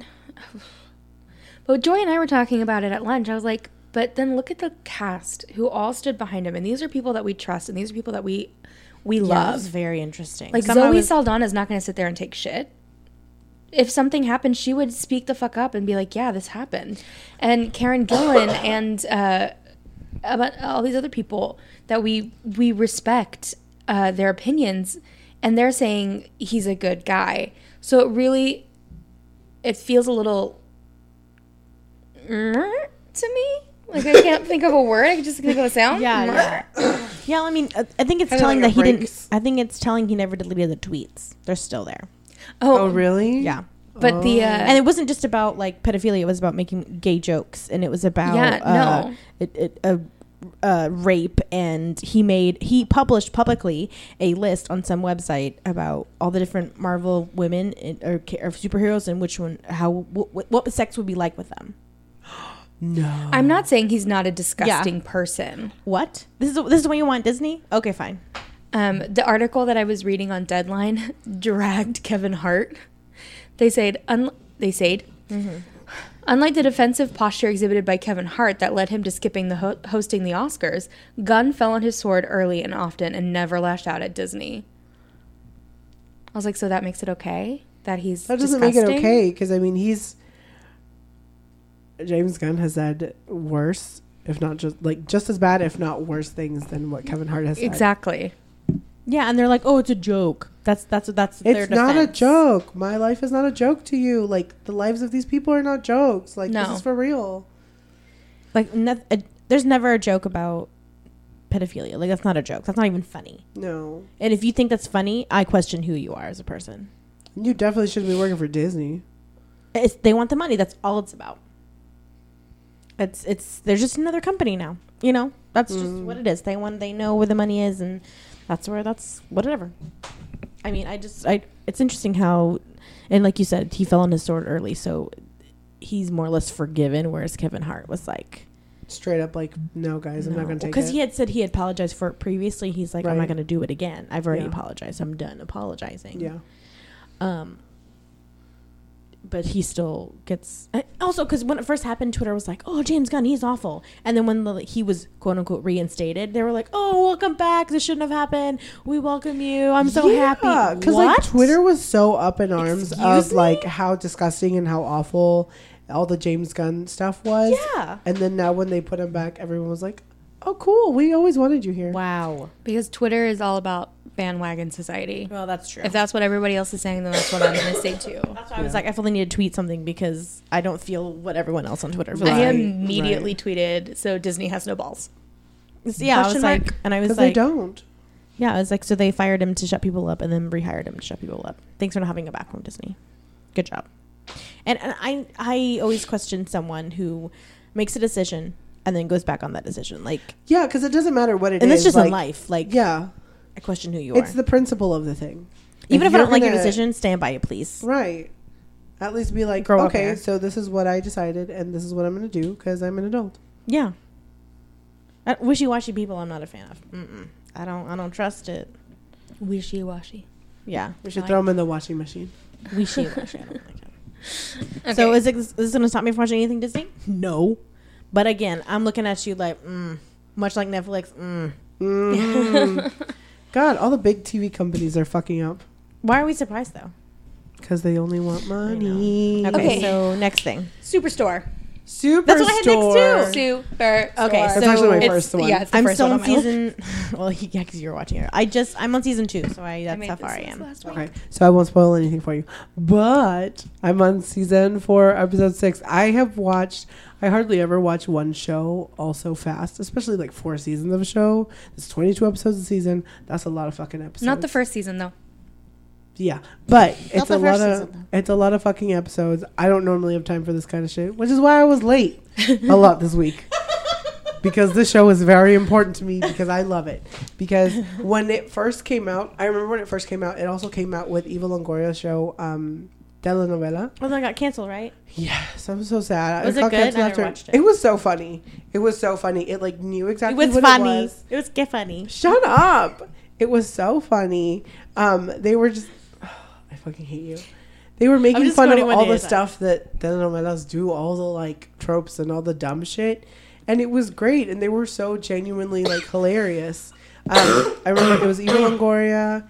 Speaker 2: But Joy and I were talking about it at lunch. I was like, but then look at the cast who all stood behind him, and these are people that we trust, and these are people that we we
Speaker 1: Yeah,
Speaker 2: love.
Speaker 1: that's very interesting.
Speaker 2: Like
Speaker 1: Somehow
Speaker 2: Zoe
Speaker 1: was-
Speaker 2: Saldana is not going to sit there and take shit. If something happened, she would speak the fuck up and be like, "Yeah, this happened." And Karen Gillan and uh, about all these other people that we we respect uh, their opinions, and they're saying he's a good guy. So it really, it feels a little to me. Like I can't think of a word. I can just think of a sound.
Speaker 1: Yeah, yeah. Yeah, I mean, I I think it's
Speaker 3: Kinda
Speaker 1: telling
Speaker 3: like
Speaker 1: that
Speaker 3: a
Speaker 1: he
Speaker 3: breaks.
Speaker 1: didn't. I think it's telling he never deleted the tweets. They're still there.
Speaker 3: Oh,
Speaker 2: Oh,
Speaker 3: really?
Speaker 1: Yeah.
Speaker 2: but the uh,
Speaker 1: And it wasn't just about like pedophilia. It was about making gay jokes, and it was about
Speaker 2: Yeah,
Speaker 1: uh,
Speaker 2: no.
Speaker 1: it, it, uh, uh, rape. And he made he published publicly a list on some website about all the different Marvel women in, or, ca- or superheroes and which one how what, what sex would be like with them.
Speaker 3: No.
Speaker 2: I'm not saying he's not a disgusting person.
Speaker 1: What? This is this is what you want, Disney? Okay, fine.
Speaker 2: Um, the article that I was reading on Deadline dragged Kevin Hart. They said, un- they said, unlike the defensive posture exhibited by Kevin Hart that led him to skipping the ho- hosting the Oscars, Gunn fell on his sword early and often and never lashed out at Disney. I was like, so that makes it okay that he's
Speaker 3: That doesn't
Speaker 2: disgusting?
Speaker 3: make it okay because I mean he's James Gunn has said worse, if not just like just as bad, if not worse things than what Kevin Hart has said.
Speaker 2: Exactly.
Speaker 1: Yeah, and they're like, "Oh, it's a joke." That's that's that's their
Speaker 3: It's not a
Speaker 1: defense.
Speaker 3: joke. My life is not a joke to you. Like the lives of these people are not jokes. Like
Speaker 2: No.
Speaker 3: this is for real.
Speaker 1: Like, ne- a, there's never a joke about pedophilia. Like, that's not a joke. That's not even funny.
Speaker 3: No,
Speaker 1: And if you think that's funny, I question who you are as a person.
Speaker 3: you definitely shouldn't be working for Disney.
Speaker 1: It's, they want the money. That's all it's about. It's it's they're just another company now. You know, that's just
Speaker 3: Mm.
Speaker 1: what it is. They want they know where the money is, and that's where that's whatever. I mean, I just I it's interesting how, and like you said, he fell on his sword early, so he's more or less forgiven. Whereas Kevin Hart was like,
Speaker 3: Straight up, like, no, guys, I'm not going to take it.
Speaker 1: because he had said he had apologized for it previously. He's like, I'm
Speaker 3: Right.
Speaker 1: not going to do it again. I've already
Speaker 3: Yeah.
Speaker 1: apologized. I'm done apologizing.
Speaker 3: Yeah.
Speaker 1: Um, but he still gets I- also because when it first happened, Twitter was like, "Oh, James Gunn, he's awful." And then when the, he was quote unquote reinstated, they were like, "Oh, welcome back. This shouldn't have happened. We welcome you. I'm so happy."
Speaker 3: Because like
Speaker 1: What?
Speaker 3: Twitter was so up in arms
Speaker 1: Excuse
Speaker 3: of
Speaker 1: me?
Speaker 3: like how disgusting and how awful all the James Gunn stuff was.
Speaker 1: Yeah.
Speaker 3: And then now when they put him back, everyone was like, "Oh, cool. We always wanted you here."
Speaker 1: Wow.
Speaker 2: Because Twitter is all about bandwagon society.
Speaker 1: Well, that's true.
Speaker 2: If that's what everybody else is saying, then that's what I'm going to say too.
Speaker 1: That's why I was like, I feel the need to tweet something because I don't feel what everyone else on Twitter feels.
Speaker 2: I
Speaker 3: Right,
Speaker 2: immediately tweeted, so Disney has no balls.
Speaker 1: Yeah, I was
Speaker 2: Question
Speaker 1: like,
Speaker 2: mark?
Speaker 1: and I was
Speaker 3: Because
Speaker 1: like,
Speaker 3: they don't.
Speaker 1: yeah, I was like, so they fired him to shut people up and then rehired him to shut people up. Thanks for not having him back from Disney. Good job. And, and I, I always question someone who makes a decision and then goes back on that decision. Like,
Speaker 3: Yeah, because it doesn't matter what it is.
Speaker 1: and that's just
Speaker 3: like,
Speaker 1: in life. Like,
Speaker 3: Yeah.
Speaker 1: I question who you
Speaker 3: It's
Speaker 1: are.
Speaker 3: the principle of the thing.
Speaker 1: Even if, I
Speaker 3: you're
Speaker 1: don't like your
Speaker 3: gonna-
Speaker 1: decision, stand by it, please.
Speaker 3: Right. At least be like,
Speaker 1: Grow up
Speaker 3: okay,
Speaker 1: here.
Speaker 3: so this is what I decided and this is what I'm going to do because I'm an adult.
Speaker 1: Yeah. Uh, wishy-washy people, I'm not a fan of. Mm-mm. I don't. I don't trust it.
Speaker 2: Wishy-washy.
Speaker 1: Yeah.
Speaker 3: We should
Speaker 2: Like-
Speaker 3: throw them in the washing machine.
Speaker 1: Wishy-washy. I don't like it.
Speaker 2: Okay.
Speaker 1: So is, it, is this going to stop me from watching anything Disney? No. But again, I'm looking at you like, mm, much like Netflix. Mm.
Speaker 3: Mhm. God, all the big T V companies are fucking up
Speaker 1: Why are we surprised though?
Speaker 3: because they only want money.
Speaker 1: Okay,
Speaker 2: Okay.
Speaker 1: so next thing.
Speaker 2: Superstore.
Speaker 3: Superstore.
Speaker 1: That's what I had next too.
Speaker 2: Super.
Speaker 1: Okay,
Speaker 3: That's
Speaker 1: so
Speaker 3: actually my
Speaker 1: it's-
Speaker 3: first one.
Speaker 2: Yeah, it's the
Speaker 1: I'm
Speaker 2: first
Speaker 1: still
Speaker 2: one
Speaker 1: on
Speaker 2: on my list.
Speaker 1: season. Well, yeah, because you're watching it. I just I'm on season two, so I
Speaker 2: I
Speaker 1: that's
Speaker 2: made
Speaker 1: how
Speaker 2: this
Speaker 1: far I
Speaker 2: list
Speaker 1: am.
Speaker 2: last week.
Speaker 3: Okay, so I won't spoil anything for you, but I'm on season four, episode six. I have watched. I hardly ever watch one show all so fast, especially like four seasons of a show. It's twenty-two episodes a season. That's a lot of fucking episodes.
Speaker 2: Not the first season though.
Speaker 3: Yeah, but it's
Speaker 1: the
Speaker 3: a lot
Speaker 1: first
Speaker 3: of
Speaker 1: season,
Speaker 3: it's a lot of fucking episodes. I don't normally have time for this kind of shit, which is why I was late a lot this week. Because this show is very important to me because I love it. Because when it first came out, I remember when it first came out, it also came out with Eva Longoria's show, um, Telenovela.
Speaker 1: Well, that got canceled, right?
Speaker 3: Yes, I'm so sad.
Speaker 1: Was
Speaker 3: I
Speaker 1: it
Speaker 3: got
Speaker 1: good? I
Speaker 3: canceled
Speaker 1: never
Speaker 3: after-
Speaker 1: watched it.
Speaker 3: It was so funny. It was so funny. It like knew exactly
Speaker 1: It was
Speaker 3: what
Speaker 1: funny.
Speaker 3: it was.
Speaker 1: It was get funny.
Speaker 3: Shut up. It was so funny. Um, they were just, I fucking hate you. They were making
Speaker 1: just
Speaker 3: fun of
Speaker 1: quoting one
Speaker 3: all
Speaker 1: day
Speaker 3: the
Speaker 1: at a time.
Speaker 3: stuff that telenovelas do, all the like tropes and all the dumb shit. And it was great. And they were so genuinely like hilarious. Um, I remember it was Eva Longoria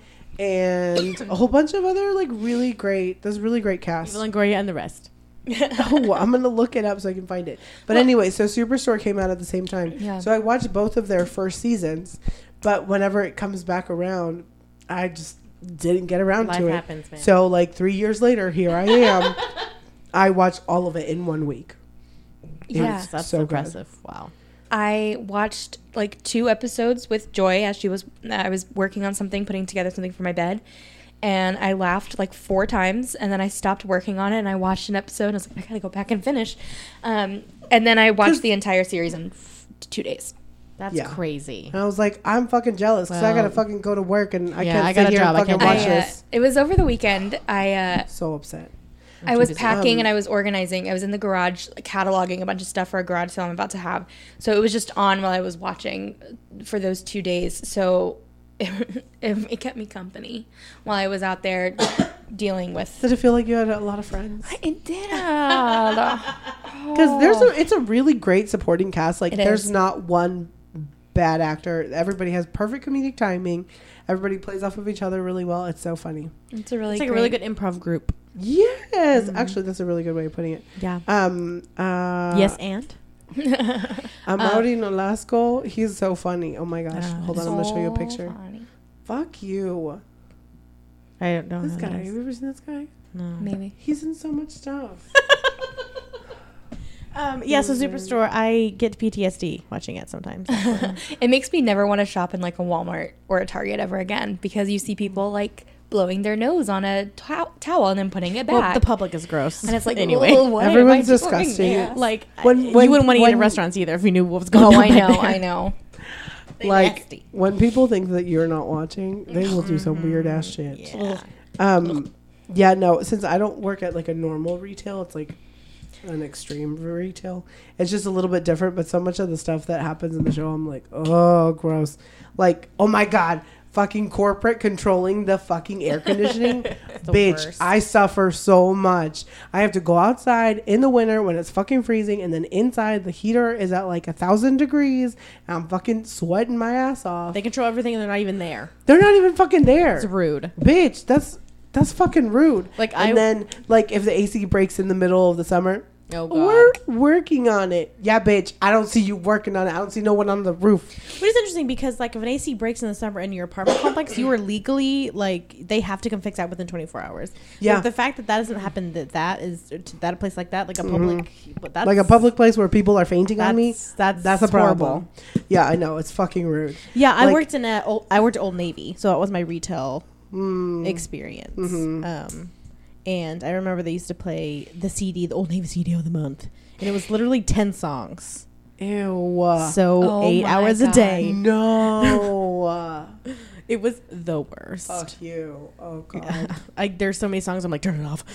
Speaker 3: and a whole bunch of other like really great, there's really great cast.
Speaker 1: Eva Longoria and the rest.
Speaker 3: Oh, I'm gonna look it up so I can find it. But anyway, so Superstore came out at the same time.
Speaker 2: Yeah.
Speaker 3: So I watched both of their first seasons, but whenever it comes back around, I just didn't get around
Speaker 1: Life
Speaker 3: to it.
Speaker 1: happens, man.
Speaker 3: So like three years later, here I am. I watched all of it in one week. It
Speaker 2: Yeah.
Speaker 3: was
Speaker 1: That's
Speaker 3: so good.
Speaker 1: impressive. Wow.
Speaker 2: I watched like two episodes with Joy as she was I was working on something, putting together something for my bed, and I laughed like four times, and then I stopped working on it and I watched an episode and I was like, I gotta go back and finish. Um, and then I watched the entire series in f- two days.
Speaker 1: That's
Speaker 3: Yeah.
Speaker 1: crazy.
Speaker 3: And I was like, I'm fucking jealous because I gotta
Speaker 1: Well,
Speaker 3: fucking go to work and I
Speaker 1: yeah,
Speaker 3: can't
Speaker 1: I
Speaker 3: sit
Speaker 1: got a
Speaker 3: here
Speaker 1: job. I
Speaker 3: and fucking
Speaker 1: can't
Speaker 3: watch
Speaker 1: do
Speaker 2: I, uh,
Speaker 3: this.
Speaker 2: it was over the weekend. I uh,
Speaker 3: So upset.
Speaker 2: I was
Speaker 1: busy.
Speaker 2: packing
Speaker 3: Um,
Speaker 2: and I was organizing. I was in the garage like, cataloging a bunch of stuff for a garage sale I'm about to have. So it was just on while I was watching for those two days. So it, it, it kept me company while I was out there dealing with.
Speaker 3: Did it feel like you had a lot of friends?
Speaker 2: It did.
Speaker 3: Because there's a, it's a really great supporting cast. Like
Speaker 2: It
Speaker 3: there's
Speaker 2: is.
Speaker 3: not one bad actor. Everybody has perfect comedic timing. Everybody plays off of each other really well. It's so funny.
Speaker 2: It's a really
Speaker 1: It's like
Speaker 2: great,
Speaker 1: a really good improv group.
Speaker 3: Yes,
Speaker 1: Mhm.
Speaker 3: actually, that's a really good way of putting it.
Speaker 1: Yeah.
Speaker 3: Um. Uh,
Speaker 1: yes, and
Speaker 3: Amaury Nolasco. He's so funny. Oh my gosh.
Speaker 1: Uh,
Speaker 3: Hold on, I'm gonna show you a
Speaker 2: So
Speaker 3: picture.
Speaker 2: funny.
Speaker 3: Fuck you.
Speaker 1: I don't know
Speaker 3: This
Speaker 1: who
Speaker 3: guy.
Speaker 1: that
Speaker 3: Have
Speaker 1: is.
Speaker 3: you ever seen this guy?
Speaker 1: No.
Speaker 2: Maybe.
Speaker 3: He's in so much stuff.
Speaker 1: Um, yeah, so Superstore, I get P T S D watching it sometimes.
Speaker 2: It makes me never want to shop in like a Walmart or a Target ever again because you see people like blowing their nose on a tow- towel and then putting it back.
Speaker 1: Well, the public is gross.
Speaker 2: and it's like,
Speaker 1: anyway.
Speaker 2: "Whoa, what am
Speaker 3: Everyone's
Speaker 2: I doing
Speaker 3: disgusting.
Speaker 2: there?"
Speaker 1: Like,
Speaker 3: When-
Speaker 1: I-
Speaker 3: when-
Speaker 1: you wouldn't want to eat
Speaker 3: when-
Speaker 1: in restaurants either if you knew what was going
Speaker 2: Oh,
Speaker 1: on.
Speaker 2: I
Speaker 1: back
Speaker 2: know,
Speaker 1: there.
Speaker 2: I know.
Speaker 1: They
Speaker 3: Like
Speaker 1: nasty.
Speaker 3: when people think that you're not watching, they will do some weird ass shit.
Speaker 1: Yeah.
Speaker 3: Um, yeah, no. Since I don't work at like a normal retail, it's like an extreme retail. It's just a little bit different. But so much of the stuff that happens in the show, I'm like, oh, gross. Like, oh my god, fucking corporate controlling the fucking air conditioning, bitch.
Speaker 1: worst.
Speaker 3: I suffer so much. I have to go outside in the winter when it's fucking freezing, and then inside the heater is at like a thousand degrees, and I'm fucking sweating my ass off.
Speaker 1: They control everything and they're not even there.
Speaker 3: They're not even fucking there.
Speaker 1: It's rude.
Speaker 3: Bitch, that's that's fucking rude.
Speaker 1: Like,
Speaker 3: and
Speaker 1: I-
Speaker 3: then like if the A C breaks in the middle of the summer,
Speaker 1: Oh, God.
Speaker 3: we're working on it. Yeah, bitch. I don't see you working on it. I don't see no one on the roof.
Speaker 1: Which is interesting because, like, if an A C breaks in the summer in your apartment complex, you are legally, like, they have to come fix that within twenty-four hours.
Speaker 3: Yeah.
Speaker 1: But the fact that that doesn't happen, that that is, to that a place like that, like a public, but that's,
Speaker 3: Like a public place where people are fainting on me.
Speaker 1: that's, that's,
Speaker 3: That's a problem.
Speaker 1: horrible.
Speaker 3: Yeah, I know. It's fucking rude.
Speaker 1: Yeah, I
Speaker 3: Like-
Speaker 1: worked in a, old, I worked at Old Navy, so it was my retail
Speaker 3: Mm.
Speaker 1: experience.
Speaker 3: Mhm.
Speaker 1: Um, and I remember they used to play the C D, the Old Navy C D of the month, and it was literally ten songs.
Speaker 3: Ew.
Speaker 1: So
Speaker 2: Oh
Speaker 1: eight
Speaker 2: my
Speaker 1: hours
Speaker 2: God.
Speaker 1: a day.
Speaker 3: No.
Speaker 1: It was the worst.
Speaker 3: Fuck you. Oh god.
Speaker 1: Like, there's so many songs I'm like, turn it off.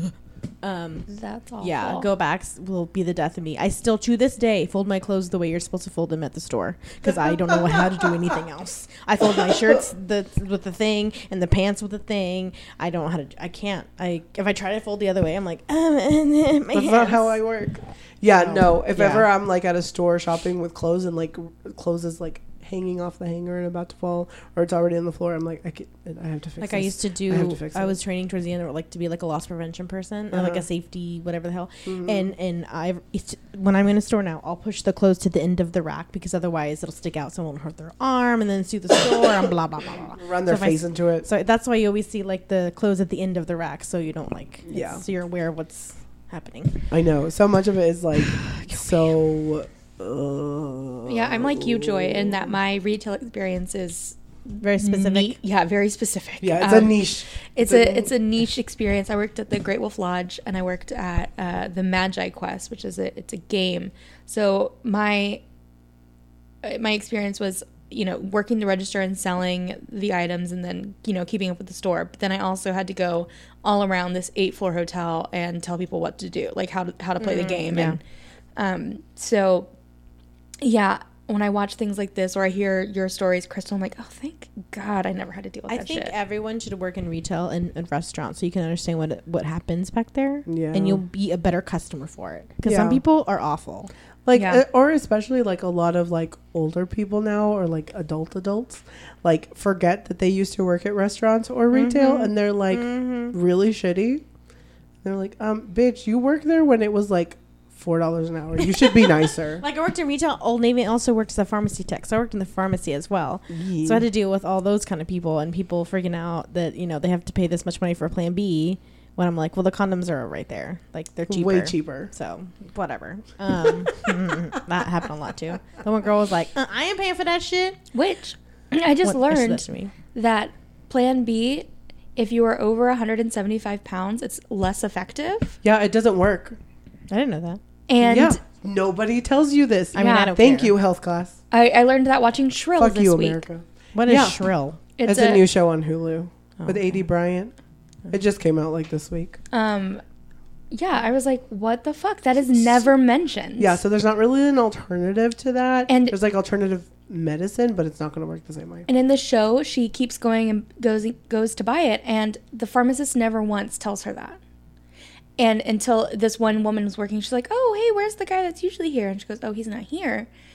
Speaker 1: um,
Speaker 2: That's awful.
Speaker 1: yeah, go backs will be the death of me. I still, to this day, fold my clothes the way you're supposed to fold them at the store because I don't know how to do anything else. I fold my shirts the, with the thing and the pants with the thing. I don't know how to. I can't. I if I try to fold the other way, I'm like, um, my
Speaker 3: That's not how I work. Yeah,
Speaker 1: No.
Speaker 3: no. If
Speaker 1: Yeah.
Speaker 3: ever I'm like at a store shopping with clothes and like clothes is like hanging off the hanger and about to fall, or it's already on the floor, I'm like, I, can, I have to fix.
Speaker 1: Like
Speaker 3: this.
Speaker 1: I used to do.
Speaker 3: I
Speaker 1: I,
Speaker 3: have to fix it.
Speaker 1: was training towards the end, or like to be like a loss prevention person, or like
Speaker 3: Uh-huh.
Speaker 1: a safety, whatever the hell.
Speaker 3: Mhm.
Speaker 1: And and I when I'm in a store now, I'll push the clothes to the end of the rack because otherwise it'll stick out, someone will hurt their arm, and then sue the store and blah blah blah blah. blah.
Speaker 3: run their
Speaker 1: So if I
Speaker 3: face
Speaker 1: s-
Speaker 3: into it.
Speaker 1: So that's why you always see like the clothes at the end of the rack, so you don't like. it's-
Speaker 3: Yeah.
Speaker 1: So you're aware of what's happening.
Speaker 3: I know. So much of it is like so. Uh,
Speaker 2: Yeah, I'm like you, Joy, in that my retail experience is
Speaker 1: Very specific.
Speaker 2: ni- yeah, very specific.
Speaker 3: Yeah, it's
Speaker 2: Um,
Speaker 3: a niche.
Speaker 2: It's
Speaker 3: It's
Speaker 2: a
Speaker 3: a-
Speaker 2: it's a niche experience. I worked at the Great Wolf Lodge and I worked at uh, the Magi Quest, which is a it's a game. So my uh, my experience was, you know, working the register and selling the items and then, you know, keeping up with the store. But then I also had to go all around this eight floor hotel and tell people what to do, like how to how to play the game.
Speaker 1: yeah.
Speaker 2: And um, so yeah, when I watch things like this or I hear your stories, Crystal, I'm like, oh, thank God I never had to deal with
Speaker 1: I
Speaker 2: that
Speaker 1: think
Speaker 2: shit.
Speaker 1: everyone should work in retail and, and restaurants so you can understand what what happens back there.
Speaker 3: Yeah.
Speaker 1: And you'll be a better customer for it. Because some
Speaker 3: Yeah.
Speaker 1: people are awful.
Speaker 3: Like,
Speaker 2: Yeah.
Speaker 3: uh, or especially like a lot of like older people now, or like adult adults, like forget that they used to work at restaurants or retail,
Speaker 1: Mhm.
Speaker 3: and they're like
Speaker 1: Mm-hmm.
Speaker 3: really shitty. They're like, um, bitch, you worked there when it was like four dollars an hour. You should be nicer.
Speaker 1: Like I worked in retail. Old Navy also worked as a pharmacy tech. So I worked in the pharmacy as well.
Speaker 3: Yeah.
Speaker 1: So I had to deal with all those kind of people and people freaking out that, you know, they have to pay this much money for a plan B when I'm like, well, the condoms are right there. Like they're cheaper.
Speaker 3: Way cheaper.
Speaker 1: So whatever. Um, that happened a lot too. The one girl was like, uh, I ain't paying for that shit.
Speaker 2: Which I just
Speaker 1: What- she said
Speaker 2: learned
Speaker 1: that to me.
Speaker 2: that Plan B, if you are over one hundred seventy-five pounds, it's less effective.
Speaker 3: Yeah, it doesn't work.
Speaker 1: I didn't know that.
Speaker 2: And
Speaker 3: yeah, nobody tells you this.
Speaker 1: I mean,
Speaker 2: Yeah.
Speaker 1: I don't
Speaker 3: Thank
Speaker 1: care.
Speaker 3: you, health class.
Speaker 2: I, I learned that watching Shrill
Speaker 3: Fuck
Speaker 2: this
Speaker 3: you,
Speaker 2: week.
Speaker 3: America.
Speaker 1: What is
Speaker 3: Yeah.
Speaker 1: shrill?
Speaker 2: It's,
Speaker 3: It's, a, new show on Hulu with
Speaker 1: Oh,
Speaker 3: A D Bryant. It just came out like this week.
Speaker 2: um, yeah, I was like, what the fuck? That is never mentioned.
Speaker 3: Yeah, so there's not really an alternative to that.
Speaker 2: And-
Speaker 3: there's like alternative medicine, but it's not going to work the same way.
Speaker 2: And in the show, she keeps going and goes goes to buy it, and the pharmacist never once tells her that. And until this one woman was working, she's like, "Oh, hey, where's the guy that's usually here?" And she goes, "Oh, he's not here."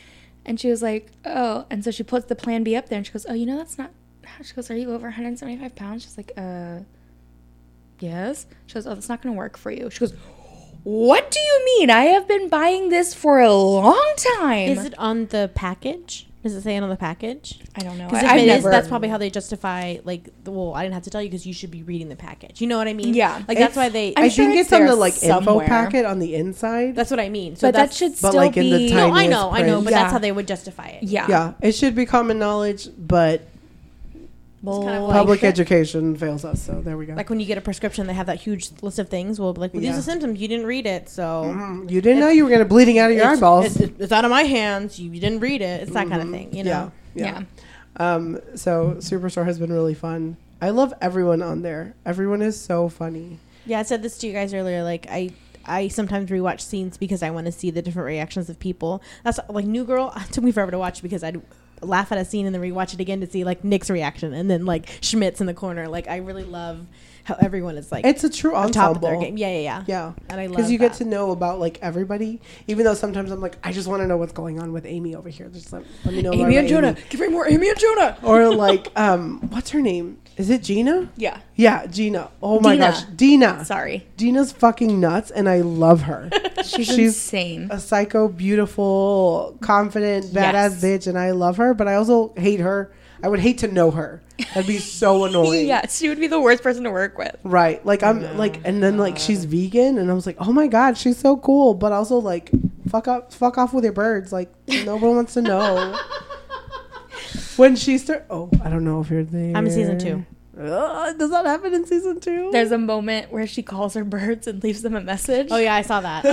Speaker 2: And she was like, oh. And so she puts the plan B up there and she goes, oh, you know, that's not, she goes, are you over one hundred seventy-five pounds? She's like, uh, yes. She goes, oh, that's not going to work for you. She goes, what do you mean? I have been buying this for a long time.
Speaker 1: Is it on the package? Does it say it on the package?
Speaker 2: I don't know.
Speaker 1: Because if
Speaker 2: I've
Speaker 1: it
Speaker 2: never,
Speaker 1: is, that's probably how they justify, like, the, well, I didn't have to tell you because you should be reading the package. You know what I mean?
Speaker 2: Yeah.
Speaker 1: Like, that's
Speaker 3: It's-
Speaker 1: why they...
Speaker 2: I'm
Speaker 3: I
Speaker 2: sure
Speaker 3: think
Speaker 2: it's
Speaker 3: it's on
Speaker 2: there
Speaker 3: the like info
Speaker 2: somewhere.
Speaker 3: packet on the inside.
Speaker 1: That's what I mean. So
Speaker 2: but that
Speaker 1: that's,
Speaker 2: should
Speaker 3: but,
Speaker 2: still
Speaker 3: like, in the
Speaker 2: be.
Speaker 3: time-
Speaker 1: No, I
Speaker 3: tiniest
Speaker 1: know, I know,
Speaker 3: print.
Speaker 1: but
Speaker 2: Yeah.
Speaker 1: that's how they would justify it.
Speaker 2: yeah.
Speaker 3: yeah, it should be common knowledge, but
Speaker 1: kind of like-
Speaker 3: public education fails us. So there we go.
Speaker 1: Like when you get a prescription, they have that huge list of things. Well, like, well, these
Speaker 3: Yeah.
Speaker 1: are symptoms. You didn't read it, so...
Speaker 3: Mhm. You didn't know you were going to bleeding out of your
Speaker 1: it's,
Speaker 3: eyeballs.
Speaker 1: It's, it's out of my hands. You, you didn't read it. It's that kind of thing, you know?
Speaker 3: Yeah.
Speaker 2: Yeah.
Speaker 3: Um, so Superstore has been really fun. I love everyone on there. Everyone is so funny.
Speaker 1: Yeah, I said this to you guys earlier. Like, I I sometimes rewatch scenes because I want to see the different reactions of people. That's like New Girl. It took me forever to watch because I'd laugh at a scene and then rewatch it again to see like Nick's reaction and then like Schmidt's in the corner. Like, I really love how everyone is like
Speaker 3: It's a true
Speaker 1: on top of their
Speaker 3: ensemble.
Speaker 1: game. Yeah, yeah, yeah.
Speaker 3: Yeah.
Speaker 1: And I love
Speaker 3: Because you get
Speaker 1: that.
Speaker 3: to know about like everybody, even though sometimes I'm like, I just want to know what's going on with Amy over here. Just let, let me know. more
Speaker 2: Amy and
Speaker 3: about
Speaker 2: Jonah. Give me more Amy and Jonah.
Speaker 3: Or like, um, what's her name? Is it Gina?
Speaker 2: Yeah.
Speaker 3: Yeah, Gina. Oh my
Speaker 2: Dina.
Speaker 3: gosh, Dina.
Speaker 2: Sorry.
Speaker 3: Gina's fucking nuts, and I love her.
Speaker 2: She's,
Speaker 3: She's
Speaker 2: insane.
Speaker 3: a psycho, beautiful, confident, badass
Speaker 2: Yes.
Speaker 3: bitch, and I love her. But I also hate her. I would hate to know her. That'd be so annoying.
Speaker 2: Yeah, she would be the worst person to work with.
Speaker 3: Right. Like I'm like, and then like she's vegan, and I was like, oh my god, she's so cool. But also like, fuck up, fuck off with your birds. Like no one wants to know. When she start, oh, I don't know if you're there.
Speaker 1: I'm in season two.
Speaker 3: Ugh, does that happen in season two?
Speaker 2: There's a moment where she calls her birds and leaves them a message.
Speaker 1: Oh yeah, I saw that.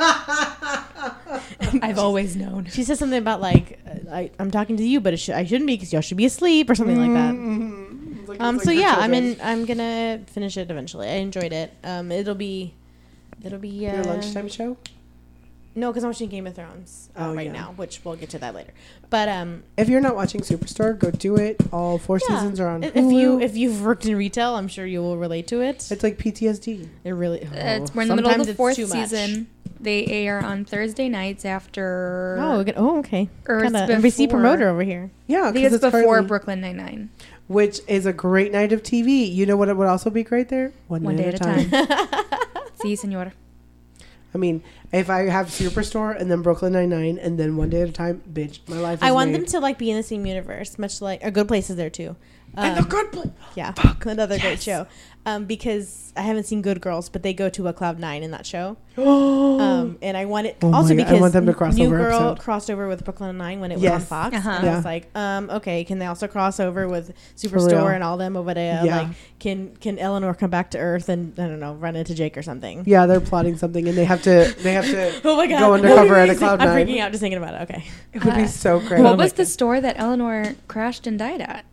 Speaker 2: I've always known.
Speaker 1: She says something about like uh, I, I'm talking to you, but it should, I shouldn't be because y'all should be asleep or something like that.
Speaker 3: Mhm. It's like-
Speaker 1: Um.
Speaker 3: it's
Speaker 1: So
Speaker 3: like her
Speaker 1: yeah, I'm
Speaker 3: children.
Speaker 1: in. I'm gonna finish it eventually. I enjoyed it. Um. It'll be. It'll be. Uh,
Speaker 3: Your lunchtime show.
Speaker 1: No, because I'm watching Game of Thrones uh,
Speaker 3: Oh,
Speaker 1: right
Speaker 3: yeah.
Speaker 1: now, which we'll get to that later. But um,
Speaker 3: If you're not watching Superstore, go do it. All four
Speaker 1: yeah,
Speaker 3: seasons are on
Speaker 1: if
Speaker 3: Hulu.
Speaker 1: you if you've worked in retail, I'm sure you will relate to it.
Speaker 3: It's like P T S D.
Speaker 1: It really.
Speaker 2: Uh, it's
Speaker 1: oh,
Speaker 2: we're in the middle of
Speaker 1: sometimes
Speaker 2: the
Speaker 1: it's
Speaker 2: fourth
Speaker 1: too much.
Speaker 2: season. They air on Thursday nights after.
Speaker 1: Oh, we get- oh, okay.
Speaker 2: Or
Speaker 1: Kind
Speaker 2: it's
Speaker 1: of N B C
Speaker 2: before-
Speaker 1: promoter over here.
Speaker 3: Yeah,
Speaker 2: I think it's,
Speaker 3: it's
Speaker 2: before
Speaker 3: currently-
Speaker 2: Brooklyn Nine Nine.
Speaker 3: which is a great night of T V. You know what? It would also be great there. One,
Speaker 2: One day at a time. See, senora.
Speaker 3: I mean, if I have Superstore and then Brooklyn Nine Nine and then One Day at a Time, bitch, my life. Is
Speaker 1: I want
Speaker 3: made.
Speaker 1: them to like be in the same universe, much like a Good Place is there too.
Speaker 3: And the
Speaker 1: Um,
Speaker 3: good place.
Speaker 1: Yeah,
Speaker 3: Fuck,
Speaker 1: another great
Speaker 3: yes.
Speaker 1: show. Um, because I haven't seen Good Girls, but they go to a Cloud Nine in that show.
Speaker 3: Oh,
Speaker 1: Um, and I want it
Speaker 3: Oh my
Speaker 1: also
Speaker 3: God, I
Speaker 1: because
Speaker 3: want them to cross
Speaker 1: New
Speaker 3: over
Speaker 1: Girl
Speaker 3: episode.
Speaker 1: crossed over with Brooklyn Nine when it was
Speaker 3: Yes.
Speaker 1: on Fox.
Speaker 2: Uh-huh.
Speaker 1: And I
Speaker 3: Yeah.
Speaker 1: was like, um, okay, can they also cross over with
Speaker 3: real.
Speaker 1: Superstore and all them over there?
Speaker 3: Yeah.
Speaker 1: Like, can can Eleanor come back to Earth and I don't know, run into Jake or something?
Speaker 3: yeah, they're plotting something, and they have to. They have to.
Speaker 1: Oh my God!
Speaker 3: Go undercover at a
Speaker 1: Amazing.
Speaker 3: Cloud
Speaker 1: I'm
Speaker 3: Nine.
Speaker 1: freaking out just thinking about it. Okay.
Speaker 3: It would be
Speaker 2: Uh,
Speaker 3: so great.
Speaker 2: What
Speaker 1: my
Speaker 2: was the
Speaker 1: God.
Speaker 2: store that Eleanor crashed and died at?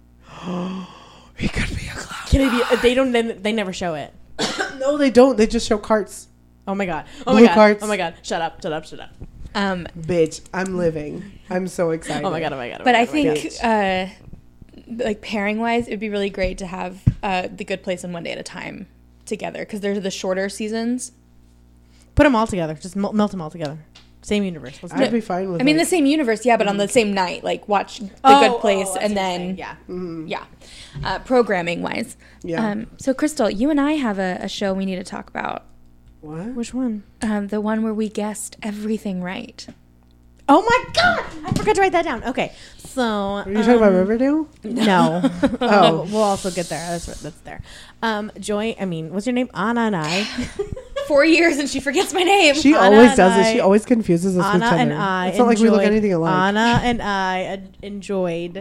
Speaker 3: He could be a clown.
Speaker 1: Can it be? They don't. They, they never show it.
Speaker 3: No, they don't. They just show carts.
Speaker 1: Oh my God! Oh
Speaker 3: Blue
Speaker 1: my God!
Speaker 3: carts.
Speaker 1: Oh my God! Shut up! Shut up! Shut up!
Speaker 2: Um,
Speaker 3: Bitch, I'm living. I'm so excited.
Speaker 1: Oh my God! Oh my God! Oh
Speaker 2: but
Speaker 1: my
Speaker 2: I
Speaker 1: God, oh my
Speaker 2: think,
Speaker 1: God.
Speaker 2: uh, like pairing wise, it'd be really great to have uh, The Good Place and One Day at a Time together because they're the shorter seasons.
Speaker 1: Put them all together. Just mel- melt them all together. Same universe. Let's do
Speaker 3: I'd
Speaker 1: it.
Speaker 3: be fine with.
Speaker 2: I mean, the
Speaker 3: like,
Speaker 2: same universe, yeah, but on the same night, like watch The
Speaker 1: Oh,
Speaker 2: Good Place
Speaker 1: oh, I see
Speaker 2: and
Speaker 1: what you're
Speaker 2: then
Speaker 1: saying. Yeah.
Speaker 3: mhm.
Speaker 2: yeah, uh, programming wise.
Speaker 3: Yeah.
Speaker 2: Um, so Crystal, you and I have a, a show we need to talk about.
Speaker 3: What?
Speaker 1: Which one?
Speaker 2: Um, the one where we guessed everything right.
Speaker 1: Oh my God! I forgot to write that down. Okay, so
Speaker 3: Are you talking about Riverdale?
Speaker 1: No.
Speaker 3: Oh.
Speaker 1: oh, we'll also get there. That's that's there. Um, Joy. I mean, what's your name? Anna and I.
Speaker 2: Four years and she forgets my name.
Speaker 3: She
Speaker 1: Anna
Speaker 3: always
Speaker 1: and
Speaker 3: does
Speaker 1: I-
Speaker 3: it. She always confuses us with
Speaker 1: Anna
Speaker 3: each other.
Speaker 1: and I.
Speaker 3: It's not like we look
Speaker 1: enjoyed-
Speaker 3: anything alike.
Speaker 1: Anna and I ad- enjoyed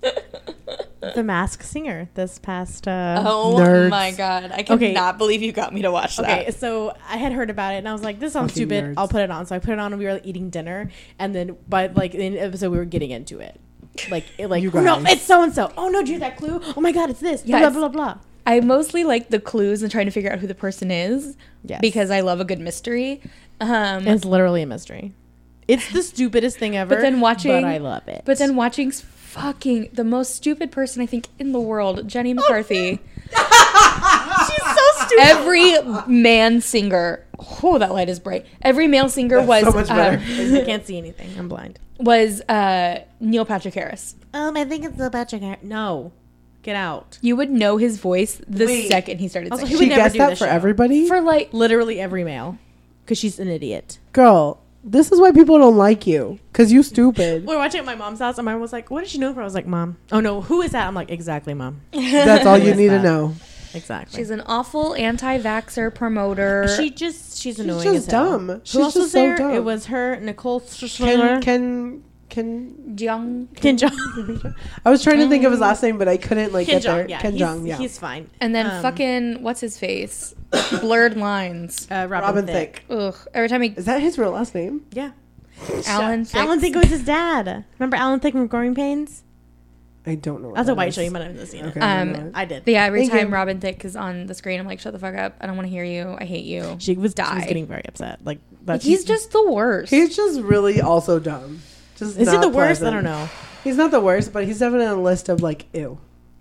Speaker 1: The Masked Singer this past. Uh,
Speaker 2: Oh
Speaker 3: Nerds.
Speaker 2: my god! I
Speaker 1: Okay.
Speaker 2: cannot believe you got me to watch that.
Speaker 1: Okay, so I had heard about it and I was like, "This sounds
Speaker 3: Fucking
Speaker 1: stupid.
Speaker 3: nerds.
Speaker 1: I'll put it on." So I put it on and we were like, eating dinner, and then by like in the episode we were getting into it, like it, like
Speaker 3: You
Speaker 1: oh, no,
Speaker 3: guys.
Speaker 1: it's so and so. Oh no, do you have that clue? Oh my God, it's this.
Speaker 2: Yes.
Speaker 1: Blah blah blah blah.
Speaker 2: I mostly like the clues and trying to figure out who the person is
Speaker 1: Yes.
Speaker 2: because I love a good mystery. Um,
Speaker 1: It's literally a mystery. It's the stupidest thing ever.
Speaker 2: But then watching-
Speaker 1: but I love it.
Speaker 2: but then watching s- fucking the most stupid person I think in the world, Jenny McCarthy.
Speaker 1: she's so
Speaker 2: every man singer. Oh, that light is bright. Every male singer
Speaker 3: That's
Speaker 2: was
Speaker 3: so much better.
Speaker 2: uh,
Speaker 1: I can't see anything. I'm blind.
Speaker 2: was uh, Neil Patrick Harris.
Speaker 1: Um, I think it's the Patrick. Har- No, get out.
Speaker 2: You would know his voice the
Speaker 3: Wait.
Speaker 2: second he started
Speaker 1: Also,
Speaker 2: singing.
Speaker 1: he
Speaker 3: She
Speaker 1: would never
Speaker 3: guessed
Speaker 1: do
Speaker 3: that
Speaker 1: this
Speaker 3: for
Speaker 1: show.
Speaker 3: everybody.
Speaker 2: For like,
Speaker 1: Literally every male, because she's an idiot.
Speaker 3: Girl, this is why people don't like you. Because you stupid.
Speaker 1: We were watching at my mom's house, and my mom was like, "What did she know for?" I was like, "Mom." Oh no, who is that? I'm like, "Exactly, Mom."
Speaker 3: That's all you
Speaker 1: Who is
Speaker 3: need to
Speaker 1: that?
Speaker 3: know.
Speaker 1: Exactly.
Speaker 2: she's an awful anti-vaxxer promoter.
Speaker 1: She just she's
Speaker 3: She's
Speaker 1: annoying
Speaker 3: just
Speaker 1: as hell.
Speaker 3: dumb.
Speaker 1: Who
Speaker 3: She's
Speaker 1: else was
Speaker 3: just so
Speaker 1: there?
Speaker 3: dumb.
Speaker 1: It was her, Nicole
Speaker 3: Ken,
Speaker 1: Schiller,
Speaker 3: Ken, Ken,
Speaker 2: Jung.
Speaker 1: Ken Jong.
Speaker 3: I was trying to think of his last name, but I couldn't like
Speaker 1: Ken
Speaker 3: get there.
Speaker 1: Jong. Yeah,
Speaker 3: Ken
Speaker 1: he's,
Speaker 3: Jong, yeah.
Speaker 1: he's fine.
Speaker 2: And then
Speaker 1: Um,
Speaker 2: fucking, what's his face? Blurred lines.
Speaker 1: uh, Robin,
Speaker 3: Robin
Speaker 1: Thicke.
Speaker 3: Thicke.
Speaker 2: Ugh. Every time he,
Speaker 3: Is that his real last name?
Speaker 1: Yeah.
Speaker 2: Alan Thicke.
Speaker 1: Alan Thicke was his dad. Remember Alan Thicke from Growing Pains?
Speaker 3: I don't know. What
Speaker 1: That's
Speaker 3: that
Speaker 1: a white
Speaker 3: is.
Speaker 1: show. You might have seen
Speaker 3: Okay,
Speaker 1: it.
Speaker 3: I
Speaker 2: Um,
Speaker 3: don't know it.
Speaker 1: I did.
Speaker 2: But yeah, every
Speaker 3: Thank
Speaker 2: time
Speaker 3: you.
Speaker 2: Robin Thicke is on the screen, I'm like, shut the fuck up. I don't want to hear you. I hate you.
Speaker 1: She was,
Speaker 2: Die.
Speaker 1: she was getting very upset. Like,
Speaker 2: Like,
Speaker 1: that's
Speaker 2: he's just the worst.
Speaker 3: He's just really also dumb. Just
Speaker 1: Is he
Speaker 3: not
Speaker 1: the worst?
Speaker 3: pleasant.
Speaker 1: I don't know.
Speaker 3: He's not the worst, but he's definitely on a list of like ew.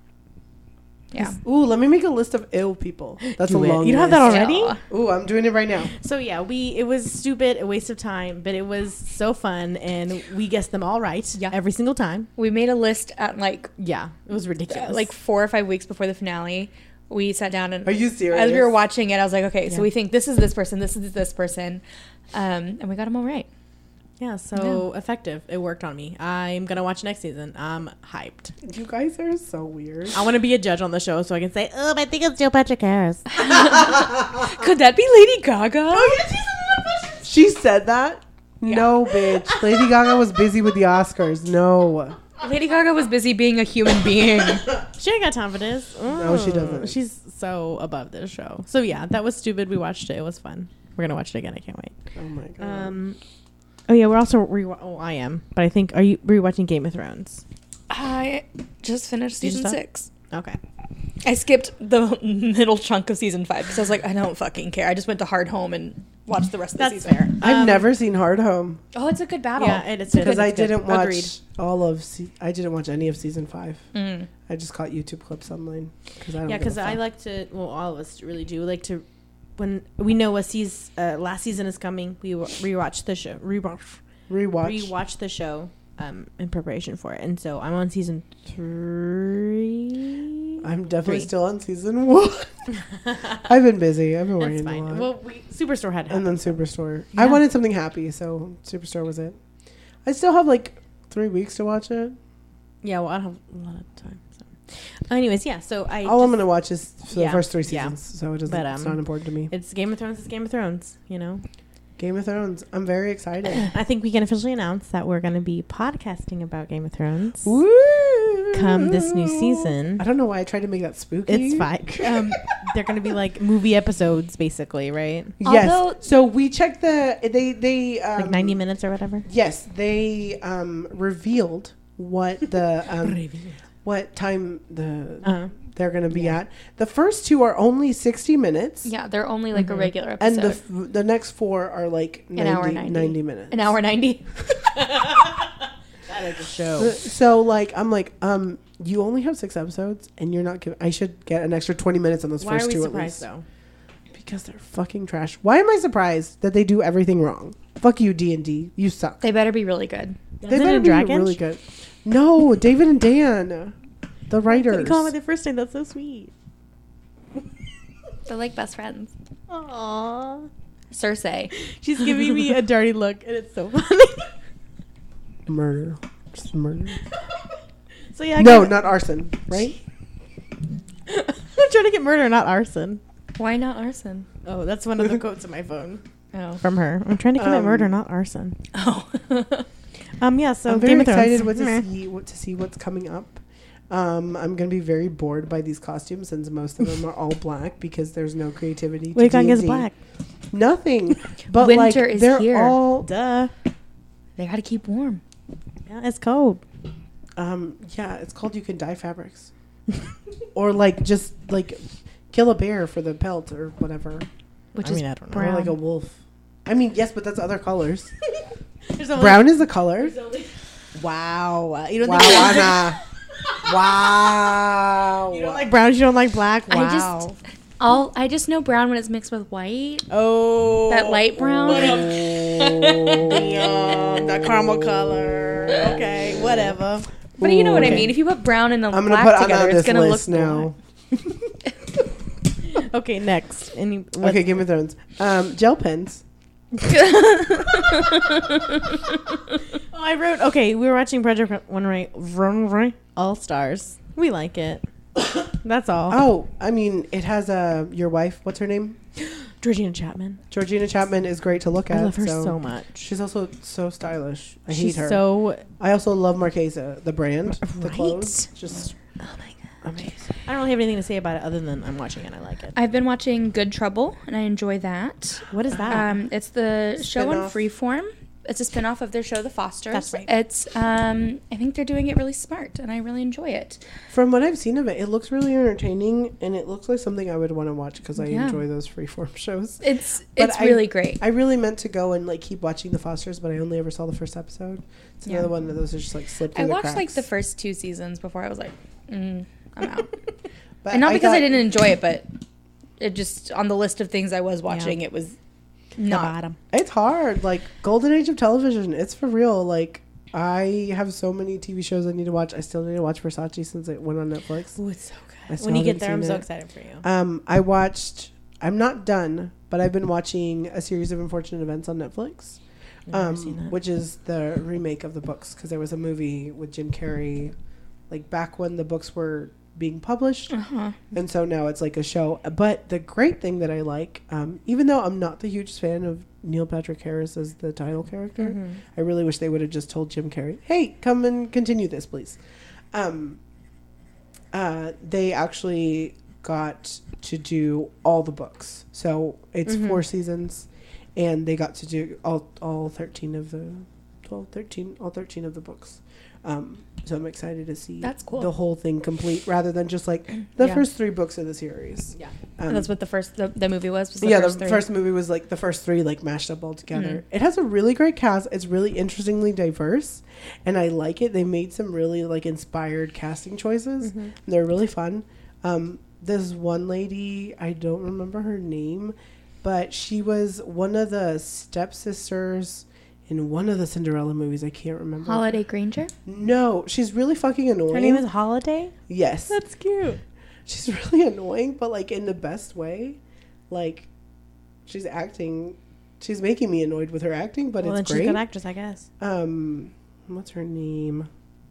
Speaker 2: yeah.
Speaker 3: Ooh, let me make a list of ill people. That's
Speaker 1: Do
Speaker 3: a
Speaker 1: it.
Speaker 3: long
Speaker 1: You don't have that
Speaker 3: list.
Speaker 1: already?
Speaker 2: Yeah.
Speaker 3: Ooh, I'm doing it right now.
Speaker 1: So yeah, we it was stupid, a waste of time, but it was so fun, and we guessed them all right.
Speaker 2: Yeah.
Speaker 1: every single time.
Speaker 2: We made a list at like
Speaker 1: Yeah, it was ridiculous.
Speaker 2: like four or five weeks before the finale. We sat down and
Speaker 3: Are you serious?
Speaker 2: as we were watching it, I was like, okay,
Speaker 1: Yeah.
Speaker 2: so we think this is this person, this is this person, um, and we got them all right.
Speaker 1: yeah, so effective. It worked on me. I'm gonna watch next season. I'm hyped.
Speaker 3: You guys are so weird.
Speaker 1: I want to be a judge on the show so I can say, "Oh, I think it's Neil Patrick Harris."
Speaker 2: Could that be Lady Gaga?
Speaker 3: She said that? No, bitch. Lady Gaga was busy with the Oscars. No.
Speaker 2: Lady Gaga was busy being a human being.
Speaker 1: She ain't got time for this.
Speaker 3: No, she
Speaker 1: Mm.
Speaker 3: doesn't.
Speaker 1: She's so above this show. So yeah, that was stupid. We watched it. It was fun. We're gonna watch it again. I can't wait.
Speaker 3: Oh my god.
Speaker 1: Um, oh yeah, we're also re. Oh, I am. But I think are you rewatching Game of Thrones?
Speaker 2: I just finished
Speaker 1: Did you
Speaker 2: season
Speaker 1: stop?
Speaker 2: six.
Speaker 1: Okay.
Speaker 2: I skipped the middle chunk of season five because I was like, I don't fucking care. I just went to Hard Home and watched the rest of the
Speaker 1: That's
Speaker 2: season.
Speaker 1: fair.
Speaker 3: I've
Speaker 1: Um,
Speaker 3: never seen Hard Home
Speaker 2: Oh, it's a good battle.
Speaker 1: Yeah, it is
Speaker 3: because
Speaker 1: good.
Speaker 3: I
Speaker 1: It's good.
Speaker 3: didn't watch
Speaker 1: Agreed.
Speaker 3: all of. Se- I didn't watch any of season five.
Speaker 2: Mm.
Speaker 3: I just caught YouTube clips online because I don't.
Speaker 1: Yeah,
Speaker 3: give a
Speaker 1: because I
Speaker 3: fuck.
Speaker 1: like to. Well, all of us really do like to. When we know a season, uh, last season is coming, we wa- rewatch the show. Rewatch.
Speaker 3: rewatch.
Speaker 1: Rewatch the show. Um, in preparation for it, and so I'm on season three.
Speaker 3: I'm definitely
Speaker 1: Three.
Speaker 3: still on season one. I've been busy. I've been
Speaker 1: That's
Speaker 3: working a
Speaker 1: fine.
Speaker 3: lot.
Speaker 1: Well, we, Superstore had.
Speaker 3: and then
Speaker 1: happened, so-
Speaker 3: Superstore.
Speaker 1: Yeah.
Speaker 3: I wanted something happy, so Superstore was it. I still have like three weeks to watch it.
Speaker 1: Yeah, well, I don't have a lot of time. So, anyways, yeah. So I.
Speaker 3: All I'm
Speaker 1: just-
Speaker 3: gonna watch is for
Speaker 1: Yeah,
Speaker 3: the first three
Speaker 1: yeah.
Speaker 3: seasons, so it doesn't.
Speaker 1: But,
Speaker 3: it's
Speaker 1: um,
Speaker 3: not important to me.
Speaker 1: It's Game of Thrones. It's Game of Thrones. You know.
Speaker 3: Game of Thrones. I'm very excited.
Speaker 1: I think we can officially announce that we're going to be podcasting about Game of Thrones
Speaker 3: Woo!
Speaker 1: come this new season.
Speaker 3: I don't know why I tried to make that spooky.
Speaker 1: It's fine. Um, they're going to be like movie episodes, basically, right?
Speaker 3: Yes.
Speaker 2: Although-
Speaker 3: so we checked the. They they um,
Speaker 1: Like ninety minutes or whatever.
Speaker 3: Yes, they um, revealed what the um, what time the
Speaker 1: Uh-huh.
Speaker 3: they're going to be at. The first two are only sixty minutes.
Speaker 2: Yeah, they're only like
Speaker 1: Mhm.
Speaker 2: a regular
Speaker 3: And
Speaker 2: episode.
Speaker 3: the f- the next four are like
Speaker 2: An
Speaker 3: ninety,
Speaker 2: hour ninety.
Speaker 3: ninety minutes.
Speaker 2: An hour ninety.
Speaker 1: That is a
Speaker 3: So,
Speaker 1: show.
Speaker 3: so like I'm like um you only have six episodes and you're not giving. I should get an extra twenty minutes on those
Speaker 1: Why are
Speaker 3: first
Speaker 1: we
Speaker 3: two
Speaker 1: surprised,
Speaker 3: at least
Speaker 1: though?
Speaker 3: because they're fucking trash. Why am I surprised that they do everything wrong? Fuck you, D and D. You suck.
Speaker 2: They better be really good.
Speaker 3: They
Speaker 1: Isn't
Speaker 3: better
Speaker 1: it
Speaker 3: be
Speaker 1: Dragon?
Speaker 3: really good. No, David and Dan, the writers.
Speaker 1: You call me the first name. That's so sweet.
Speaker 2: They're like best friends.
Speaker 1: Aww.
Speaker 2: Cersei.
Speaker 1: She's giving me a dirty look, and it's so funny.
Speaker 3: Murder, just murder.
Speaker 1: So yeah. I
Speaker 3: No,
Speaker 1: get-
Speaker 3: not arson. Right?
Speaker 1: I'm trying to get murder, not arson.
Speaker 2: Why not arson?
Speaker 1: Oh, that's one of the quotes in my phone
Speaker 2: Oh.
Speaker 1: from her. I'm trying to commit
Speaker 3: Um,
Speaker 1: murder, not arson.
Speaker 2: Oh.
Speaker 1: Um, yeah. So
Speaker 3: I'm very
Speaker 1: Game of Thrones.
Speaker 3: excited what to
Speaker 1: Meh.
Speaker 3: see what to see what's coming up. Um, I'm gonna be very bored by these costumes since most of them are all black because there's no creativity.
Speaker 1: What do you
Speaker 3: to
Speaker 1: think is
Speaker 3: D and D.
Speaker 1: black?
Speaker 3: Nothing. But
Speaker 2: Winter
Speaker 3: like
Speaker 2: is
Speaker 3: they're
Speaker 2: here.
Speaker 3: all
Speaker 1: Duh.
Speaker 2: They gotta keep warm.
Speaker 1: Yeah, it's cold.
Speaker 3: um yeah, it's called You Can Dye Fabrics. Or like just like kill a bear for the pelt or whatever.
Speaker 2: Which
Speaker 1: I
Speaker 2: is
Speaker 1: mean, I don't know.
Speaker 3: Or
Speaker 2: brown.
Speaker 3: like a wolf. I mean, yes, but that's other colors.
Speaker 1: There's only-
Speaker 3: Brown is a color.
Speaker 1: there's only- Wow. Uh, You don't
Speaker 3: Wow,
Speaker 1: think
Speaker 3: Anna. Wow.
Speaker 1: you don't like browns? You don't like black? Wow.
Speaker 2: I just All I just know brown when it's mixed with white.
Speaker 1: Oh,
Speaker 2: That light brown.
Speaker 1: Damn, that caramel color. Okay, whatever.
Speaker 2: But you know what I
Speaker 3: Okay.
Speaker 2: mean. If you put brown and the
Speaker 3: I'm gonna
Speaker 2: black
Speaker 3: put
Speaker 2: together,
Speaker 3: on
Speaker 2: it's
Speaker 3: this
Speaker 2: gonna look
Speaker 3: list now.
Speaker 1: Okay, next. Any, what-
Speaker 3: Okay, Game of Thrones. Um, gel pens.
Speaker 1: Oh, I wrote. Okay, we were watching Project Runway All Stars. We like it. That's all.
Speaker 3: Oh, I mean, it has uh, your wife. What's her name?
Speaker 1: Georgina Chapman.
Speaker 3: Georgina Chapman is great to look at.
Speaker 1: I love her so, much.
Speaker 3: She's also so stylish. I
Speaker 1: She's
Speaker 3: hate her.
Speaker 1: so.
Speaker 3: I also love Marquesa, the brand, the
Speaker 1: Right?
Speaker 3: clothes. Just
Speaker 2: Oh my god.
Speaker 3: amazing.
Speaker 1: I don't really have anything to say about it other than I'm watching it. I like it.
Speaker 2: I've been watching Good Trouble and I enjoy that.
Speaker 1: What is that?
Speaker 2: Um, it's the show on
Speaker 3: Spin-off.
Speaker 2: Freeform. It's a spin-off of their show, The Fosters.
Speaker 1: That's right.
Speaker 2: It's, um, I think they're doing it really smart, and I really enjoy it.
Speaker 3: From what I've seen of it, it looks really entertaining, and it looks like something I would want to watch because I
Speaker 2: Yeah.
Speaker 3: enjoy those freeform shows.
Speaker 2: It's
Speaker 3: But
Speaker 2: it's
Speaker 3: I-
Speaker 2: really great.
Speaker 3: I really meant to go and like keep watching The Fosters, but I only ever saw the first episode. It's
Speaker 2: Yeah.
Speaker 3: another one of those that just like slipped
Speaker 2: I
Speaker 3: through the
Speaker 2: watched
Speaker 3: cracks.
Speaker 2: like the first two seasons before I was like, mm, I'm out.
Speaker 3: But
Speaker 2: And not because I
Speaker 3: got-
Speaker 2: didn't enjoy it, but it just on the list of things I was watching,
Speaker 1: Yeah.
Speaker 2: it was
Speaker 1: The
Speaker 2: not.
Speaker 1: bottom.
Speaker 3: It's hard. Like golden age of television. It's for real. Like I have so many T V shows I need to watch. I still need to watch Versace since it went on Netflix.
Speaker 1: Ooh, it's so
Speaker 3: I
Speaker 1: good.
Speaker 3: still
Speaker 1: When you get
Speaker 3: haven't
Speaker 1: there, I'm
Speaker 3: seen
Speaker 1: so
Speaker 3: it.
Speaker 1: excited for you.
Speaker 3: Um, I watched. I'm not done, but I've been watching a series of unfortunate events on Netflix,
Speaker 1: Never
Speaker 3: um,
Speaker 1: seen that.
Speaker 3: which is the remake of the books because there was a movie with Jim Carrey, like back when the books were being published,
Speaker 2: Uh-huh.
Speaker 3: and so now it's like a show. But the great thing that I like, um, even though I'm not the hugest fan of Neil Patrick Harris as the title character,
Speaker 1: Mhm.
Speaker 3: I really wish they would have just told Jim Carrey, "Hey, come and continue this, please." Um, uh, they actually got to do all the books, so it's
Speaker 1: Mhm.
Speaker 3: four seasons, and they got to do all all thirteen of the twelve, thirteen, all thirteen of the books. Um, so I'm excited to see
Speaker 2: That's cool.
Speaker 3: the whole thing complete, rather than just like the
Speaker 1: Yeah.
Speaker 3: first three books of the series.
Speaker 1: Yeah.
Speaker 3: Um,
Speaker 2: That's what the first the, the movie was. was the
Speaker 3: yeah,
Speaker 2: first
Speaker 3: the
Speaker 2: three.
Speaker 3: first movie was like the first three like mashed up all together.
Speaker 2: Mhm.
Speaker 3: It has a really great cast. It's really interestingly diverse, and I like it. They made some really like inspired casting choices.
Speaker 1: Mhm.
Speaker 3: They're really fun. Um, this one lady, I don't remember her name, but she was one of the stepsisters in one of the Cinderella movies. I can't remember.
Speaker 2: Holiday Granger.
Speaker 3: No, she's really fucking annoying.
Speaker 1: Her name is Holiday.
Speaker 3: yes.
Speaker 1: That's cute.
Speaker 3: She's really annoying, but like in the best way. Like she's acting, she's making me annoyed with her acting, but
Speaker 1: Well, then
Speaker 3: it's
Speaker 1: she's a
Speaker 3: great.
Speaker 1: good actress, I guess.
Speaker 3: Um, what's her name?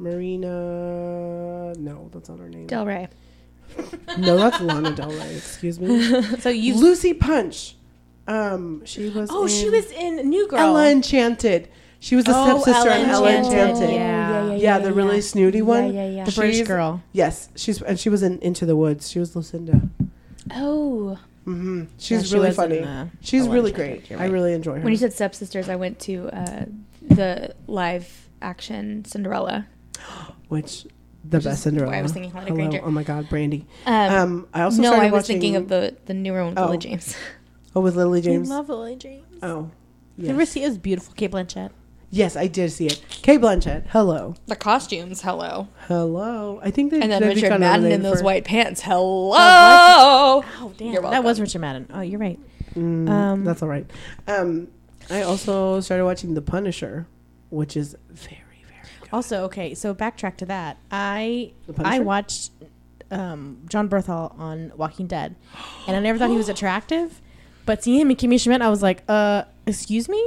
Speaker 3: Marina? No, that's not her name.
Speaker 2: Del Rey.
Speaker 3: no, that's Lana Del Rey. Excuse me.
Speaker 1: So you.
Speaker 3: Lucy Punch. Um, she was.
Speaker 1: Oh, she
Speaker 3: in
Speaker 1: was in New Girl.
Speaker 3: Ella Enchanted. She was the
Speaker 1: Oh,
Speaker 3: stepsister
Speaker 1: Ella
Speaker 3: in Ella
Speaker 1: Enchanted.
Speaker 3: Enchanted.
Speaker 1: Yeah.
Speaker 3: Yeah, the really snooty one.
Speaker 2: Yeah, yeah, yeah.
Speaker 1: The British
Speaker 3: She's-
Speaker 1: girl.
Speaker 3: Yes, she's and she was in Into the Woods. She was Lucinda.
Speaker 2: Oh.
Speaker 3: hmm
Speaker 1: Yeah,
Speaker 3: She's
Speaker 1: she
Speaker 3: really
Speaker 1: was
Speaker 3: funny.
Speaker 1: in, uh,
Speaker 3: She's
Speaker 1: Ella
Speaker 3: really
Speaker 1: Enchanted,
Speaker 3: great.
Speaker 1: you're
Speaker 3: I
Speaker 1: right.
Speaker 3: really enjoy her.
Speaker 2: When you said stepsisters, I went to uh, the live action Cinderella.
Speaker 3: Which the
Speaker 2: Which
Speaker 3: best
Speaker 2: is
Speaker 3: Cinderella.
Speaker 2: why I was thinking Holiday
Speaker 3: Hello.
Speaker 2: Granger.
Speaker 3: Oh my God, Brandy.
Speaker 2: Um,
Speaker 3: Um, I also
Speaker 2: no,
Speaker 3: started
Speaker 2: I was
Speaker 3: watching,
Speaker 2: thinking of the the newer one with
Speaker 3: Oh.
Speaker 2: Lily James.
Speaker 3: Oh, with Lily James.
Speaker 1: I love Lily James.
Speaker 3: Oh,
Speaker 1: Did you ever
Speaker 3: yes.
Speaker 1: see Is Beautiful Kate Blanchett?
Speaker 3: Yes, I did see it. Kate Blanchett. Hello,
Speaker 2: The costumes, hello.
Speaker 3: hello. I think they
Speaker 2: And then
Speaker 3: they
Speaker 2: Richard
Speaker 3: got
Speaker 2: Madden in
Speaker 3: nominated
Speaker 2: those
Speaker 3: for-
Speaker 2: white pants, hello.
Speaker 1: Oh, damn.
Speaker 2: You're
Speaker 1: That was
Speaker 2: welcome.
Speaker 1: Richard Madden. Oh, you're right.
Speaker 3: Mm,
Speaker 1: Um,
Speaker 3: that's all right. Um, I also started watching The Punisher, which is very, very good.
Speaker 1: Also, okay, so backtrack to that. I
Speaker 3: The
Speaker 1: I
Speaker 3: Punisher?
Speaker 1: watched um, John Berthal on Walking Dead, and I never thought he was attractive. But seeing him and Kimmy Schmidt, I was like, uh, excuse me?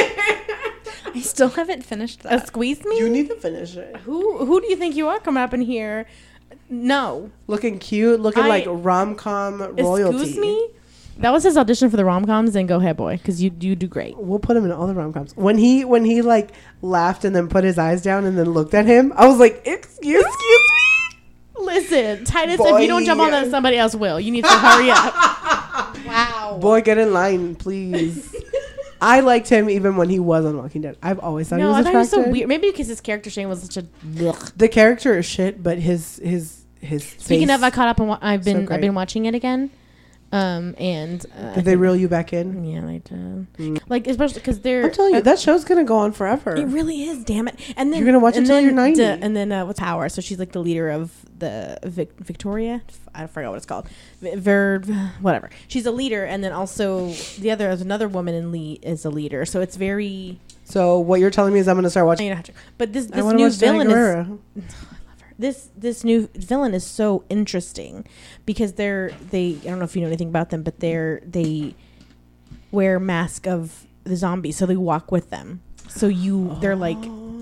Speaker 2: I still haven't finished
Speaker 1: Uh,
Speaker 2: that.
Speaker 1: squeeze me?
Speaker 3: You need to finish it.
Speaker 1: who who do you think you are coming up in here? No.
Speaker 3: Looking cute, looking
Speaker 1: I-
Speaker 3: like rom com royalty.
Speaker 1: Excuse me? That was his audition for the rom-coms. Then go ahead, boy, because you, you do great.
Speaker 3: We'll put him in all the rom coms. When he when he like laughed and then put his eyes down and then looked at him, I was like, excuse, excuse me.
Speaker 1: Listen, Titus,
Speaker 3: Boy.
Speaker 1: if you don't jump on that, somebody else will. You need to hurry up. Wow.
Speaker 3: Boy, get in line, please. I liked him even when he was on Walking Dead. I've always thought
Speaker 1: No,
Speaker 3: he
Speaker 1: I
Speaker 3: was
Speaker 1: thought he was
Speaker 3: attractive.
Speaker 1: so weird. Maybe because his character Shane was such a. Ugh.
Speaker 3: The character is shit, but his his his.
Speaker 1: Speaking
Speaker 3: face,
Speaker 1: of, I caught up and wa- I've
Speaker 3: So
Speaker 1: been
Speaker 3: great.
Speaker 1: I've been watching it again. Um, and uh,
Speaker 3: Did they reel you back in?
Speaker 1: Yeah, they did.
Speaker 3: Mm.
Speaker 1: Like especially because they're.
Speaker 3: I'm telling you, that show's gonna go on forever.
Speaker 1: It really is, damn it! And then
Speaker 3: You're gonna watch it
Speaker 1: and
Speaker 3: till
Speaker 1: then
Speaker 3: you're ninety.
Speaker 1: the- and then uh, what's Power? So she's like the leader of the Vic- Victoria. I forgot what it's called. V- Ver, whatever. She's a leader, and then also the other is another woman in Lee is a leader. So it's very.
Speaker 3: So what you're telling me is I'm gonna start watching.
Speaker 1: You don't have to. But this
Speaker 3: I
Speaker 1: this
Speaker 3: want to
Speaker 1: new
Speaker 3: watch Diana
Speaker 1: villain is.
Speaker 3: Guerrero.
Speaker 1: This this new villain is so interesting because they're they I don't know if you know anything about them, but they're they wear mask of the zombies, so they walk with them. So you they're like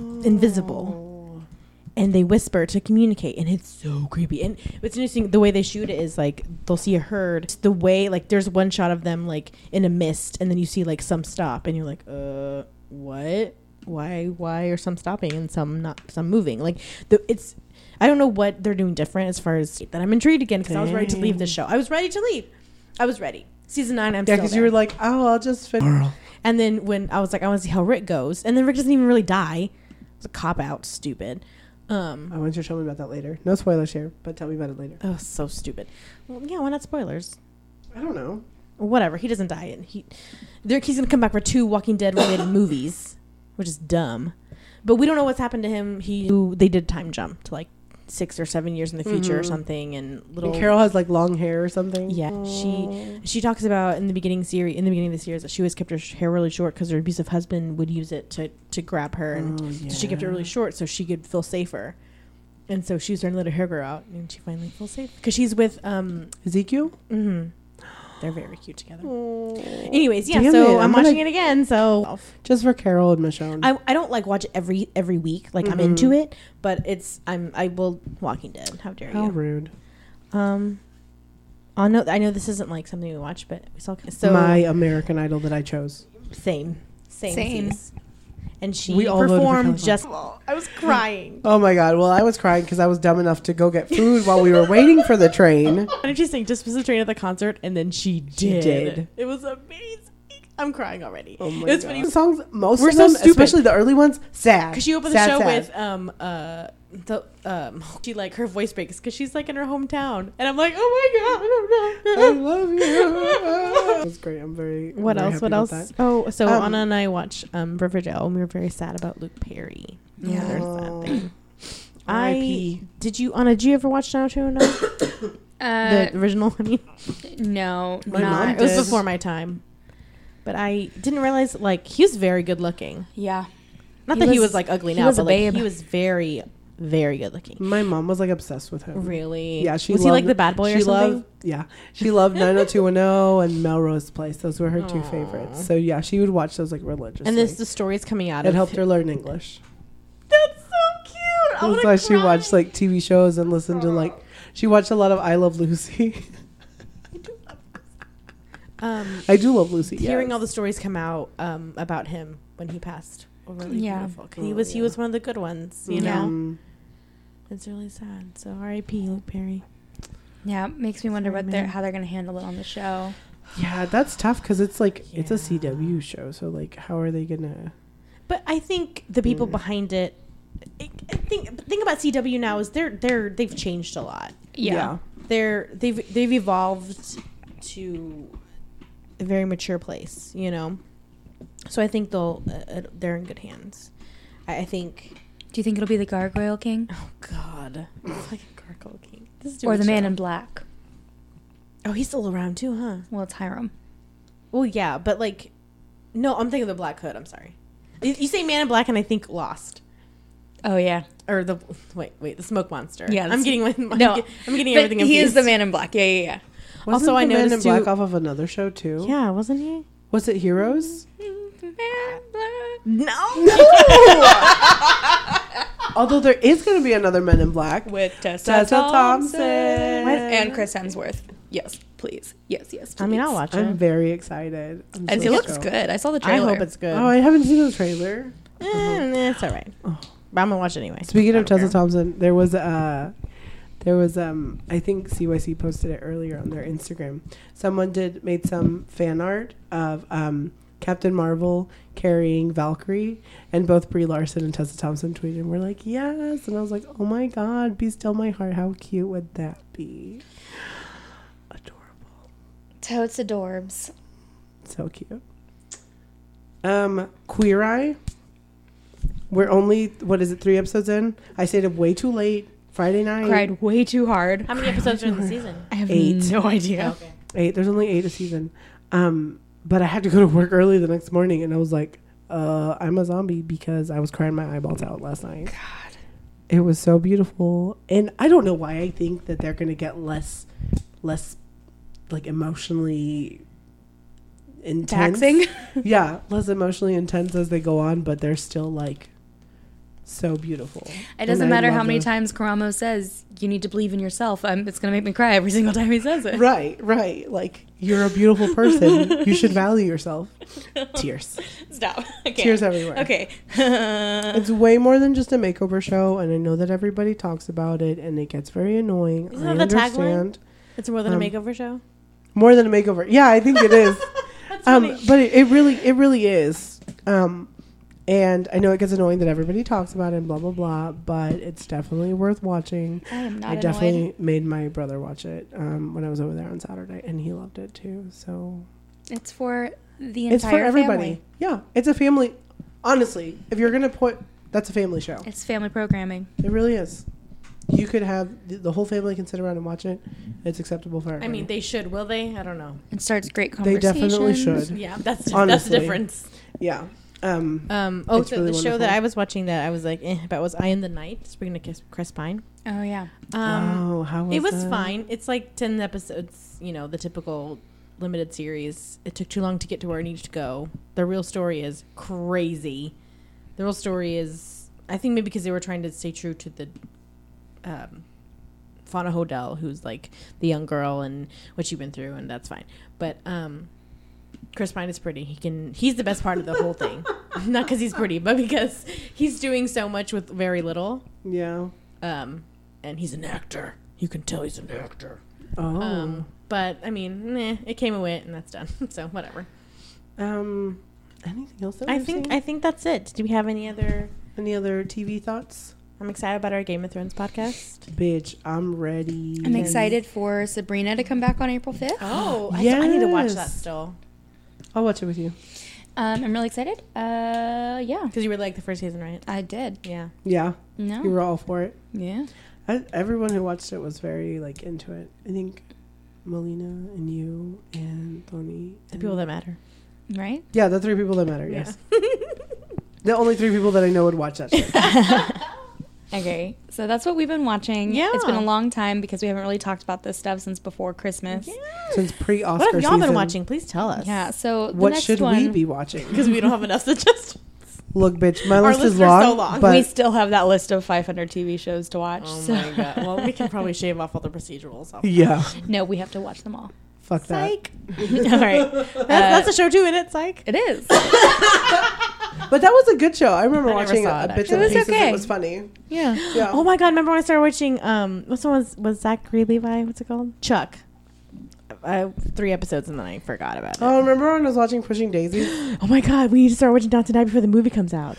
Speaker 1: invisible, and they whisper to communicate, and it's so creepy. And what's interesting, the way they shoot it is like they'll see a herd. It's the way like there's one shot of them like in a mist, and then you see like some stop, and you're like, uh, what? Why? Why are some stopping and some not? Some moving? Like the it's. I don't know what they're doing different as far as that. I'm intrigued again because I was ready to leave this show. I was ready to leave. I was ready. Season nine, I'm
Speaker 3: Yeah,
Speaker 1: still
Speaker 3: because
Speaker 1: there.
Speaker 3: you were like, oh, I'll just finish.
Speaker 1: And then when I was like, I want to see how Rick goes, and then Rick doesn't even really die. It's a cop out, stupid. Um,
Speaker 3: I want you to tell me about that later. No spoilers here, but tell me about it later.
Speaker 1: oh, so stupid. Well, yeah, why not spoilers?
Speaker 3: I don't know.
Speaker 1: Or whatever. He doesn't die, and he, there, he's gonna come back for two Walking Dead related movies, which is dumb. But we don't know what's happened to him. He they did time jump to like six or seven years in the future mm-hmm. or something, and little
Speaker 3: and Carol has like long hair or something.
Speaker 1: Yeah, Aww. she she talks about in the beginning series in the beginning of the series that she always kept her sh- hair really short because her abusive husband would use it to to grab her, and
Speaker 3: oh, yeah.
Speaker 1: so she kept it really short so she could feel safer. And so she was starting to let her hair grow out, and she finally feels safe because she's with um
Speaker 3: Ezekiel.
Speaker 1: Mm-hmm. They're very cute together.
Speaker 3: Aww.
Speaker 1: Anyways, yeah,
Speaker 3: Damn
Speaker 1: so
Speaker 3: it,
Speaker 1: I'm,
Speaker 3: I'm
Speaker 1: watching
Speaker 3: gonna,
Speaker 1: it again. So
Speaker 3: just for Carol and Michonne.
Speaker 1: I I don't like watch it every every week. Like mm-hmm. I'm into it, but it's I'm I will Walking Dead. How dare
Speaker 3: How
Speaker 1: you?
Speaker 3: How rude.
Speaker 1: Um, I know I know this isn't like something we watch, but we saw so
Speaker 3: my American Idol that I chose.
Speaker 1: Same, same,
Speaker 2: same.
Speaker 1: And she
Speaker 3: we all
Speaker 1: performed just. I was crying.
Speaker 3: Oh my god! Well, I was crying because I was dumb enough to go get food while we were waiting for the train.
Speaker 1: Why did she sing "Just Was a Train" at the concert, and then she did.
Speaker 3: She did.
Speaker 1: It was amazing. I'm crying already.
Speaker 3: Oh my
Speaker 1: it's
Speaker 3: god!
Speaker 1: funny.
Speaker 3: The songs, most
Speaker 1: We're
Speaker 3: of
Speaker 1: so
Speaker 3: them,
Speaker 1: stupid.
Speaker 3: especially the early ones, sad.
Speaker 1: Because she opened
Speaker 3: sad,
Speaker 1: the show
Speaker 3: sad.
Speaker 1: with um uh the um she like her voice breaks because she's like in her hometown, and I'm like, oh my god,
Speaker 3: I love you. That's great. I'm very.
Speaker 1: What
Speaker 3: I'm very
Speaker 1: else?
Speaker 3: happy
Speaker 1: What
Speaker 3: about
Speaker 1: else?
Speaker 3: that.
Speaker 1: Oh, so
Speaker 3: Um,
Speaker 1: Anna and I watched um Riverdale, and we were very sad about Luke Perry.
Speaker 2: Yeah.
Speaker 1: There's that thing.
Speaker 3: R I
Speaker 1: I
Speaker 3: P
Speaker 1: did you Anna? Did you ever watch nine oh two one oh?
Speaker 2: Uh,
Speaker 1: The original, I mean.
Speaker 2: no,
Speaker 3: My
Speaker 2: not.
Speaker 3: mom
Speaker 1: It was
Speaker 3: did.
Speaker 1: before my time. But I didn't realize, like, he was very good looking.
Speaker 2: Yeah.
Speaker 1: Not
Speaker 2: He
Speaker 1: that he
Speaker 2: was-
Speaker 1: was, like, ugly
Speaker 2: he
Speaker 1: now,
Speaker 2: was
Speaker 1: but,
Speaker 2: a
Speaker 1: like,
Speaker 2: babe.
Speaker 1: he was very, very good looking.
Speaker 3: My mom was like obsessed with him.
Speaker 1: Really?
Speaker 3: Yeah, she
Speaker 1: Was
Speaker 3: loved,
Speaker 1: he, like, the bad boy or
Speaker 3: she
Speaker 1: something?
Speaker 3: Loved, yeah, she loved nine oh two one oh and Melrose Place. Those were her two
Speaker 1: Aw.
Speaker 3: favorites. So yeah, she would watch those like religiously.
Speaker 1: And this, the story's coming out
Speaker 3: it
Speaker 1: of
Speaker 3: helped her learn English.
Speaker 1: That's so cute! I
Speaker 3: That's
Speaker 1: wanna
Speaker 3: why she
Speaker 1: cry.
Speaker 3: watched like T V shows and listened to like she watched a lot of I Love Lucy.
Speaker 1: Um,
Speaker 3: I do love Lucy.
Speaker 1: hearing
Speaker 3: yes.
Speaker 1: all the stories come out um, about him when he passed were really
Speaker 2: Yeah.
Speaker 1: beautiful. 'Cause he
Speaker 3: Oh,
Speaker 1: was he
Speaker 3: yeah.
Speaker 1: was one of the good ones, you
Speaker 2: Yeah.
Speaker 1: know?
Speaker 3: Mm.
Speaker 1: It's really sad. So R I P Luke Perry.
Speaker 2: Yeah, it makes me wonder
Speaker 1: Sorry,
Speaker 2: what they're
Speaker 1: man.
Speaker 2: how they're gonna handle it on the show.
Speaker 3: Yeah, that's tough because it's like it's a C
Speaker 1: Yeah.
Speaker 3: W show. So like, how are they gonna?
Speaker 1: But I think the people
Speaker 3: Mm.
Speaker 1: behind it. I I think the thing about C W now is they're they're they've changed a lot.
Speaker 2: Yeah.
Speaker 1: They're they've they've evolved to a very mature place, you know. So I think they'll uh, uh, they're in good hands. I, I think.
Speaker 2: Do you think it'll be the Gargoyle King
Speaker 1: Oh God, it's like a Gargoyle King. This is
Speaker 2: or the
Speaker 1: stupid
Speaker 2: Man
Speaker 1: show.
Speaker 2: in Black?
Speaker 1: Oh, he's still around too, huh?
Speaker 2: Well, it's Hiram.
Speaker 1: Well, yeah, but like, no, I'm thinking of the Black Hood. I'm sorry. You, you say Man in Black, and I think Lost.
Speaker 2: Oh yeah.
Speaker 1: Or the wait, wait, the Smoke Monster.
Speaker 2: Yeah,
Speaker 1: I'm
Speaker 2: that's-
Speaker 1: getting my, my
Speaker 2: No,
Speaker 1: I'm getting
Speaker 2: But
Speaker 1: everything.
Speaker 2: he is
Speaker 1: confused.
Speaker 2: the Man in Black. Yeah, yeah, yeah.
Speaker 3: Wasn't
Speaker 1: Also, I
Speaker 3: the Man in
Speaker 1: noticed
Speaker 3: Black
Speaker 1: too-
Speaker 3: off of another show too.
Speaker 1: Yeah, wasn't he?
Speaker 3: Was it Heroes?
Speaker 1: No.
Speaker 3: Although there is going to be another Men in Black.
Speaker 2: With Tessa,
Speaker 3: Tessa
Speaker 2: Thompson.
Speaker 3: Thompson.
Speaker 2: and Chris Hemsworth. Yes, please. Yes, yes.
Speaker 1: I mean,
Speaker 2: please.
Speaker 1: I'll watch
Speaker 3: I'm
Speaker 1: it.
Speaker 3: very excited. I'm
Speaker 2: And
Speaker 3: so
Speaker 2: it looks
Speaker 3: stoked.
Speaker 2: good. I saw the
Speaker 1: I
Speaker 2: trailer.
Speaker 1: hope it's good.
Speaker 3: Oh, I haven't seen the trailer.
Speaker 1: Eh, it's all right.
Speaker 3: Oh.
Speaker 1: But I'm gonna watch it anyway.
Speaker 3: Speaking
Speaker 1: I
Speaker 3: of
Speaker 1: don't
Speaker 3: Tessa
Speaker 1: care.
Speaker 3: Thompson, there was uh there was um I think C Y C posted it earlier on their Instagram. Someone did made some fan art of um Captain Marvel carrying Valkyrie, and both Brie Larson and Tessa Thompson tweeted and were like, yes, and I was like, oh my god, be still my heart, how cute would that be? Adorable.
Speaker 2: Totes adorbs.
Speaker 3: So cute. Um, Queer Eye. We're only, what is it, three episodes in? I stayed up way too late Friday night.
Speaker 2: Cried way too hard.
Speaker 1: How many episodes are in the season?
Speaker 2: I have
Speaker 3: Eight.
Speaker 2: no idea.
Speaker 1: Okay.
Speaker 3: Eight. There's only eight a season. Um, but I had to go to work early the next morning, and I was like, uh, I'm a zombie because I was crying my eyeballs out last night.
Speaker 2: God.
Speaker 3: It was so beautiful. And I don't know why I think that they're going to get less, less, like, emotionally intense.
Speaker 2: Taxing.
Speaker 3: Yeah, less emotionally intense as they go on, but they're still, like, so beautiful.
Speaker 2: It doesn't matter how many times Karamo says, you need to believe in yourself. Um, it's going to make me cry every single time he says it.
Speaker 3: Right, right. Like, you're a beautiful person. You should value yourself. Tears.
Speaker 2: Stop. Okay.
Speaker 3: Tears everywhere.
Speaker 2: Okay.
Speaker 3: It's way more than just a makeover show, and I know that everybody talks about it, and it gets very annoying.
Speaker 1: Isn't
Speaker 3: I
Speaker 1: that the tagline?
Speaker 3: understand.
Speaker 1: It's more than
Speaker 3: Um,
Speaker 1: a makeover show.
Speaker 3: More than a makeover. Yeah, I think it is.
Speaker 1: That's
Speaker 3: um,
Speaker 1: funny.
Speaker 3: but it, it really, it really is. Um, and I know it gets annoying that everybody talks about it and blah blah blah, but it's definitely worth watching.
Speaker 2: I am not
Speaker 3: I
Speaker 2: annoyed.
Speaker 3: definitely made my brother watch it um, when I was over there on Saturday, and he loved it too. So
Speaker 2: It's for the entire
Speaker 3: it's for everybody.
Speaker 2: family.
Speaker 3: Yeah, it's a family. Honestly, if you're gonna put, that's a family show.
Speaker 2: It's family programming.
Speaker 3: It really is. You could have the, the whole family can sit around and watch it. It's acceptable for everybody.
Speaker 1: I mean, they should. Will they? I don't know.
Speaker 2: It starts great
Speaker 3: They
Speaker 2: conversations.
Speaker 3: definitely should.
Speaker 1: Yeah, that's that's the
Speaker 3: Honestly.
Speaker 1: difference.
Speaker 3: yeah. Um,
Speaker 1: Um, oh,
Speaker 3: It's
Speaker 1: so
Speaker 3: really
Speaker 1: the show
Speaker 3: wonderful.
Speaker 1: that I was watching that I was like, eh, about was I in the Night. Speaking of Chris, Chris Pine.
Speaker 2: Oh, yeah.
Speaker 1: Um,
Speaker 3: oh, how was
Speaker 1: it was
Speaker 3: that?
Speaker 1: fine. It's like ten episodes. You know, the typical limited series. It took too long to get to where it needed to go. The real story is crazy. The real story is, I think maybe because they were trying to stay true to the um, Fauna Hodel, who's like the young girl and what she's been through, and that's fine. But um, Chris Pine is pretty. He can. He's the best part of the whole thing. Not because he's pretty, but because he's doing so much with very little.
Speaker 3: Yeah.
Speaker 1: Um, and he's an actor. You can tell he's an actor.
Speaker 3: Oh.
Speaker 1: Um, but I mean, meh, it came and went, and that's done. So whatever.
Speaker 3: Um. Anything else? That
Speaker 1: I
Speaker 3: we've
Speaker 1: think
Speaker 3: seen?
Speaker 1: I think that's it. Do we have any other?
Speaker 3: Any other T V thoughts?
Speaker 1: I'm excited about our Game of Thrones podcast.
Speaker 3: Bitch, I'm ready.
Speaker 2: I'm excited for Sabrina to come back on April fifth.
Speaker 1: Oh, I, I need to watch that
Speaker 3: Yes.
Speaker 1: still
Speaker 3: I'll watch it with you.
Speaker 2: Um, I'm really excited. Uh, yeah.
Speaker 1: because you really like the first season, right?
Speaker 2: I did.
Speaker 1: Yeah.
Speaker 3: Yeah.
Speaker 2: No.
Speaker 3: You were all for it.
Speaker 2: Yeah.
Speaker 3: I, everyone who watched it was very like into it. I think Melina and you and Tony.
Speaker 1: The
Speaker 3: and-
Speaker 1: people that matter.
Speaker 2: Right?
Speaker 3: Yeah, the three people that matter. Yes. The only three people that I know would watch that shit.
Speaker 2: Okay. So that's what we've been watching.
Speaker 1: Yeah.
Speaker 2: It's been a long time because we haven't really talked about this stuff since before Christmas.
Speaker 1: Yeah.
Speaker 3: Since pre-Oscar
Speaker 1: What have y'all
Speaker 3: season.
Speaker 1: been watching? Please tell us.
Speaker 2: Yeah. So the
Speaker 3: What
Speaker 2: next
Speaker 3: should
Speaker 2: one,
Speaker 3: we be watching?
Speaker 1: Because we don't have enough suggestions.
Speaker 3: Look, bitch, my
Speaker 1: Our
Speaker 3: list is
Speaker 1: list are so
Speaker 3: long,
Speaker 1: long.
Speaker 3: but
Speaker 2: we still have that list of five hundred T V shows to watch.
Speaker 1: Oh
Speaker 2: so.
Speaker 1: my god. Well, we can probably shave off all the procedurals. Off.
Speaker 3: yeah,
Speaker 2: No, we have to watch them all.
Speaker 3: fuck that.
Speaker 1: Psych.
Speaker 2: All right.
Speaker 1: That's, that's a show too, isn't it? Psych.
Speaker 2: It is.
Speaker 3: But that was a good show. I remember
Speaker 1: I never
Speaker 3: watching
Speaker 1: saw
Speaker 3: a,
Speaker 1: it,
Speaker 3: a bits
Speaker 2: actually.
Speaker 3: and
Speaker 2: It was
Speaker 3: pieces.
Speaker 2: okay.
Speaker 3: It was funny.
Speaker 1: Yeah.
Speaker 3: Yeah.
Speaker 1: Oh my god! Remember when I started watching? Um, what's the one was, was Zachary Levi? What's it called? Chuck. Uh, three episodes and then I forgot about it.
Speaker 3: Oh, remember when I was watching Pushing Daisies?
Speaker 1: Oh my god! We need to start watching Downton Abbey before the movie comes out.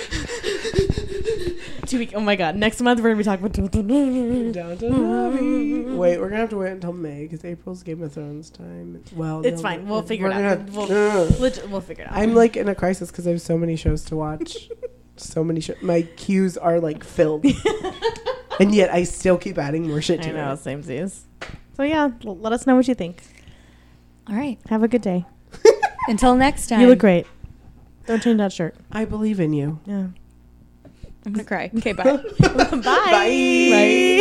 Speaker 1: Two week. Oh my god! Next month we're gonna be talking about
Speaker 3: Downton Abbey. Wait, we're gonna have to wait until May because April's Game of Thrones time. Well,
Speaker 1: It's
Speaker 3: no,
Speaker 1: fine. We'll
Speaker 3: we're
Speaker 1: figure it
Speaker 3: gonna
Speaker 1: out.
Speaker 3: have-
Speaker 1: We'll,
Speaker 3: Ugh.
Speaker 1: legit, we'll figure it out.
Speaker 3: I'm like in a crisis because I have so many shows to watch. So many shows. My queues are like filled, and yet I still keep adding more shit to
Speaker 1: I know.
Speaker 3: it.
Speaker 1: Same seas. So yeah, l- let us know what you think.
Speaker 2: All right.
Speaker 1: Have a good day.
Speaker 2: Until next time.
Speaker 1: You look great. Don't change that shirt.
Speaker 3: I believe in you.
Speaker 1: Yeah.
Speaker 2: I'm going to cry. Okay, bye.
Speaker 1: Bye.
Speaker 3: Bye.
Speaker 1: Bye.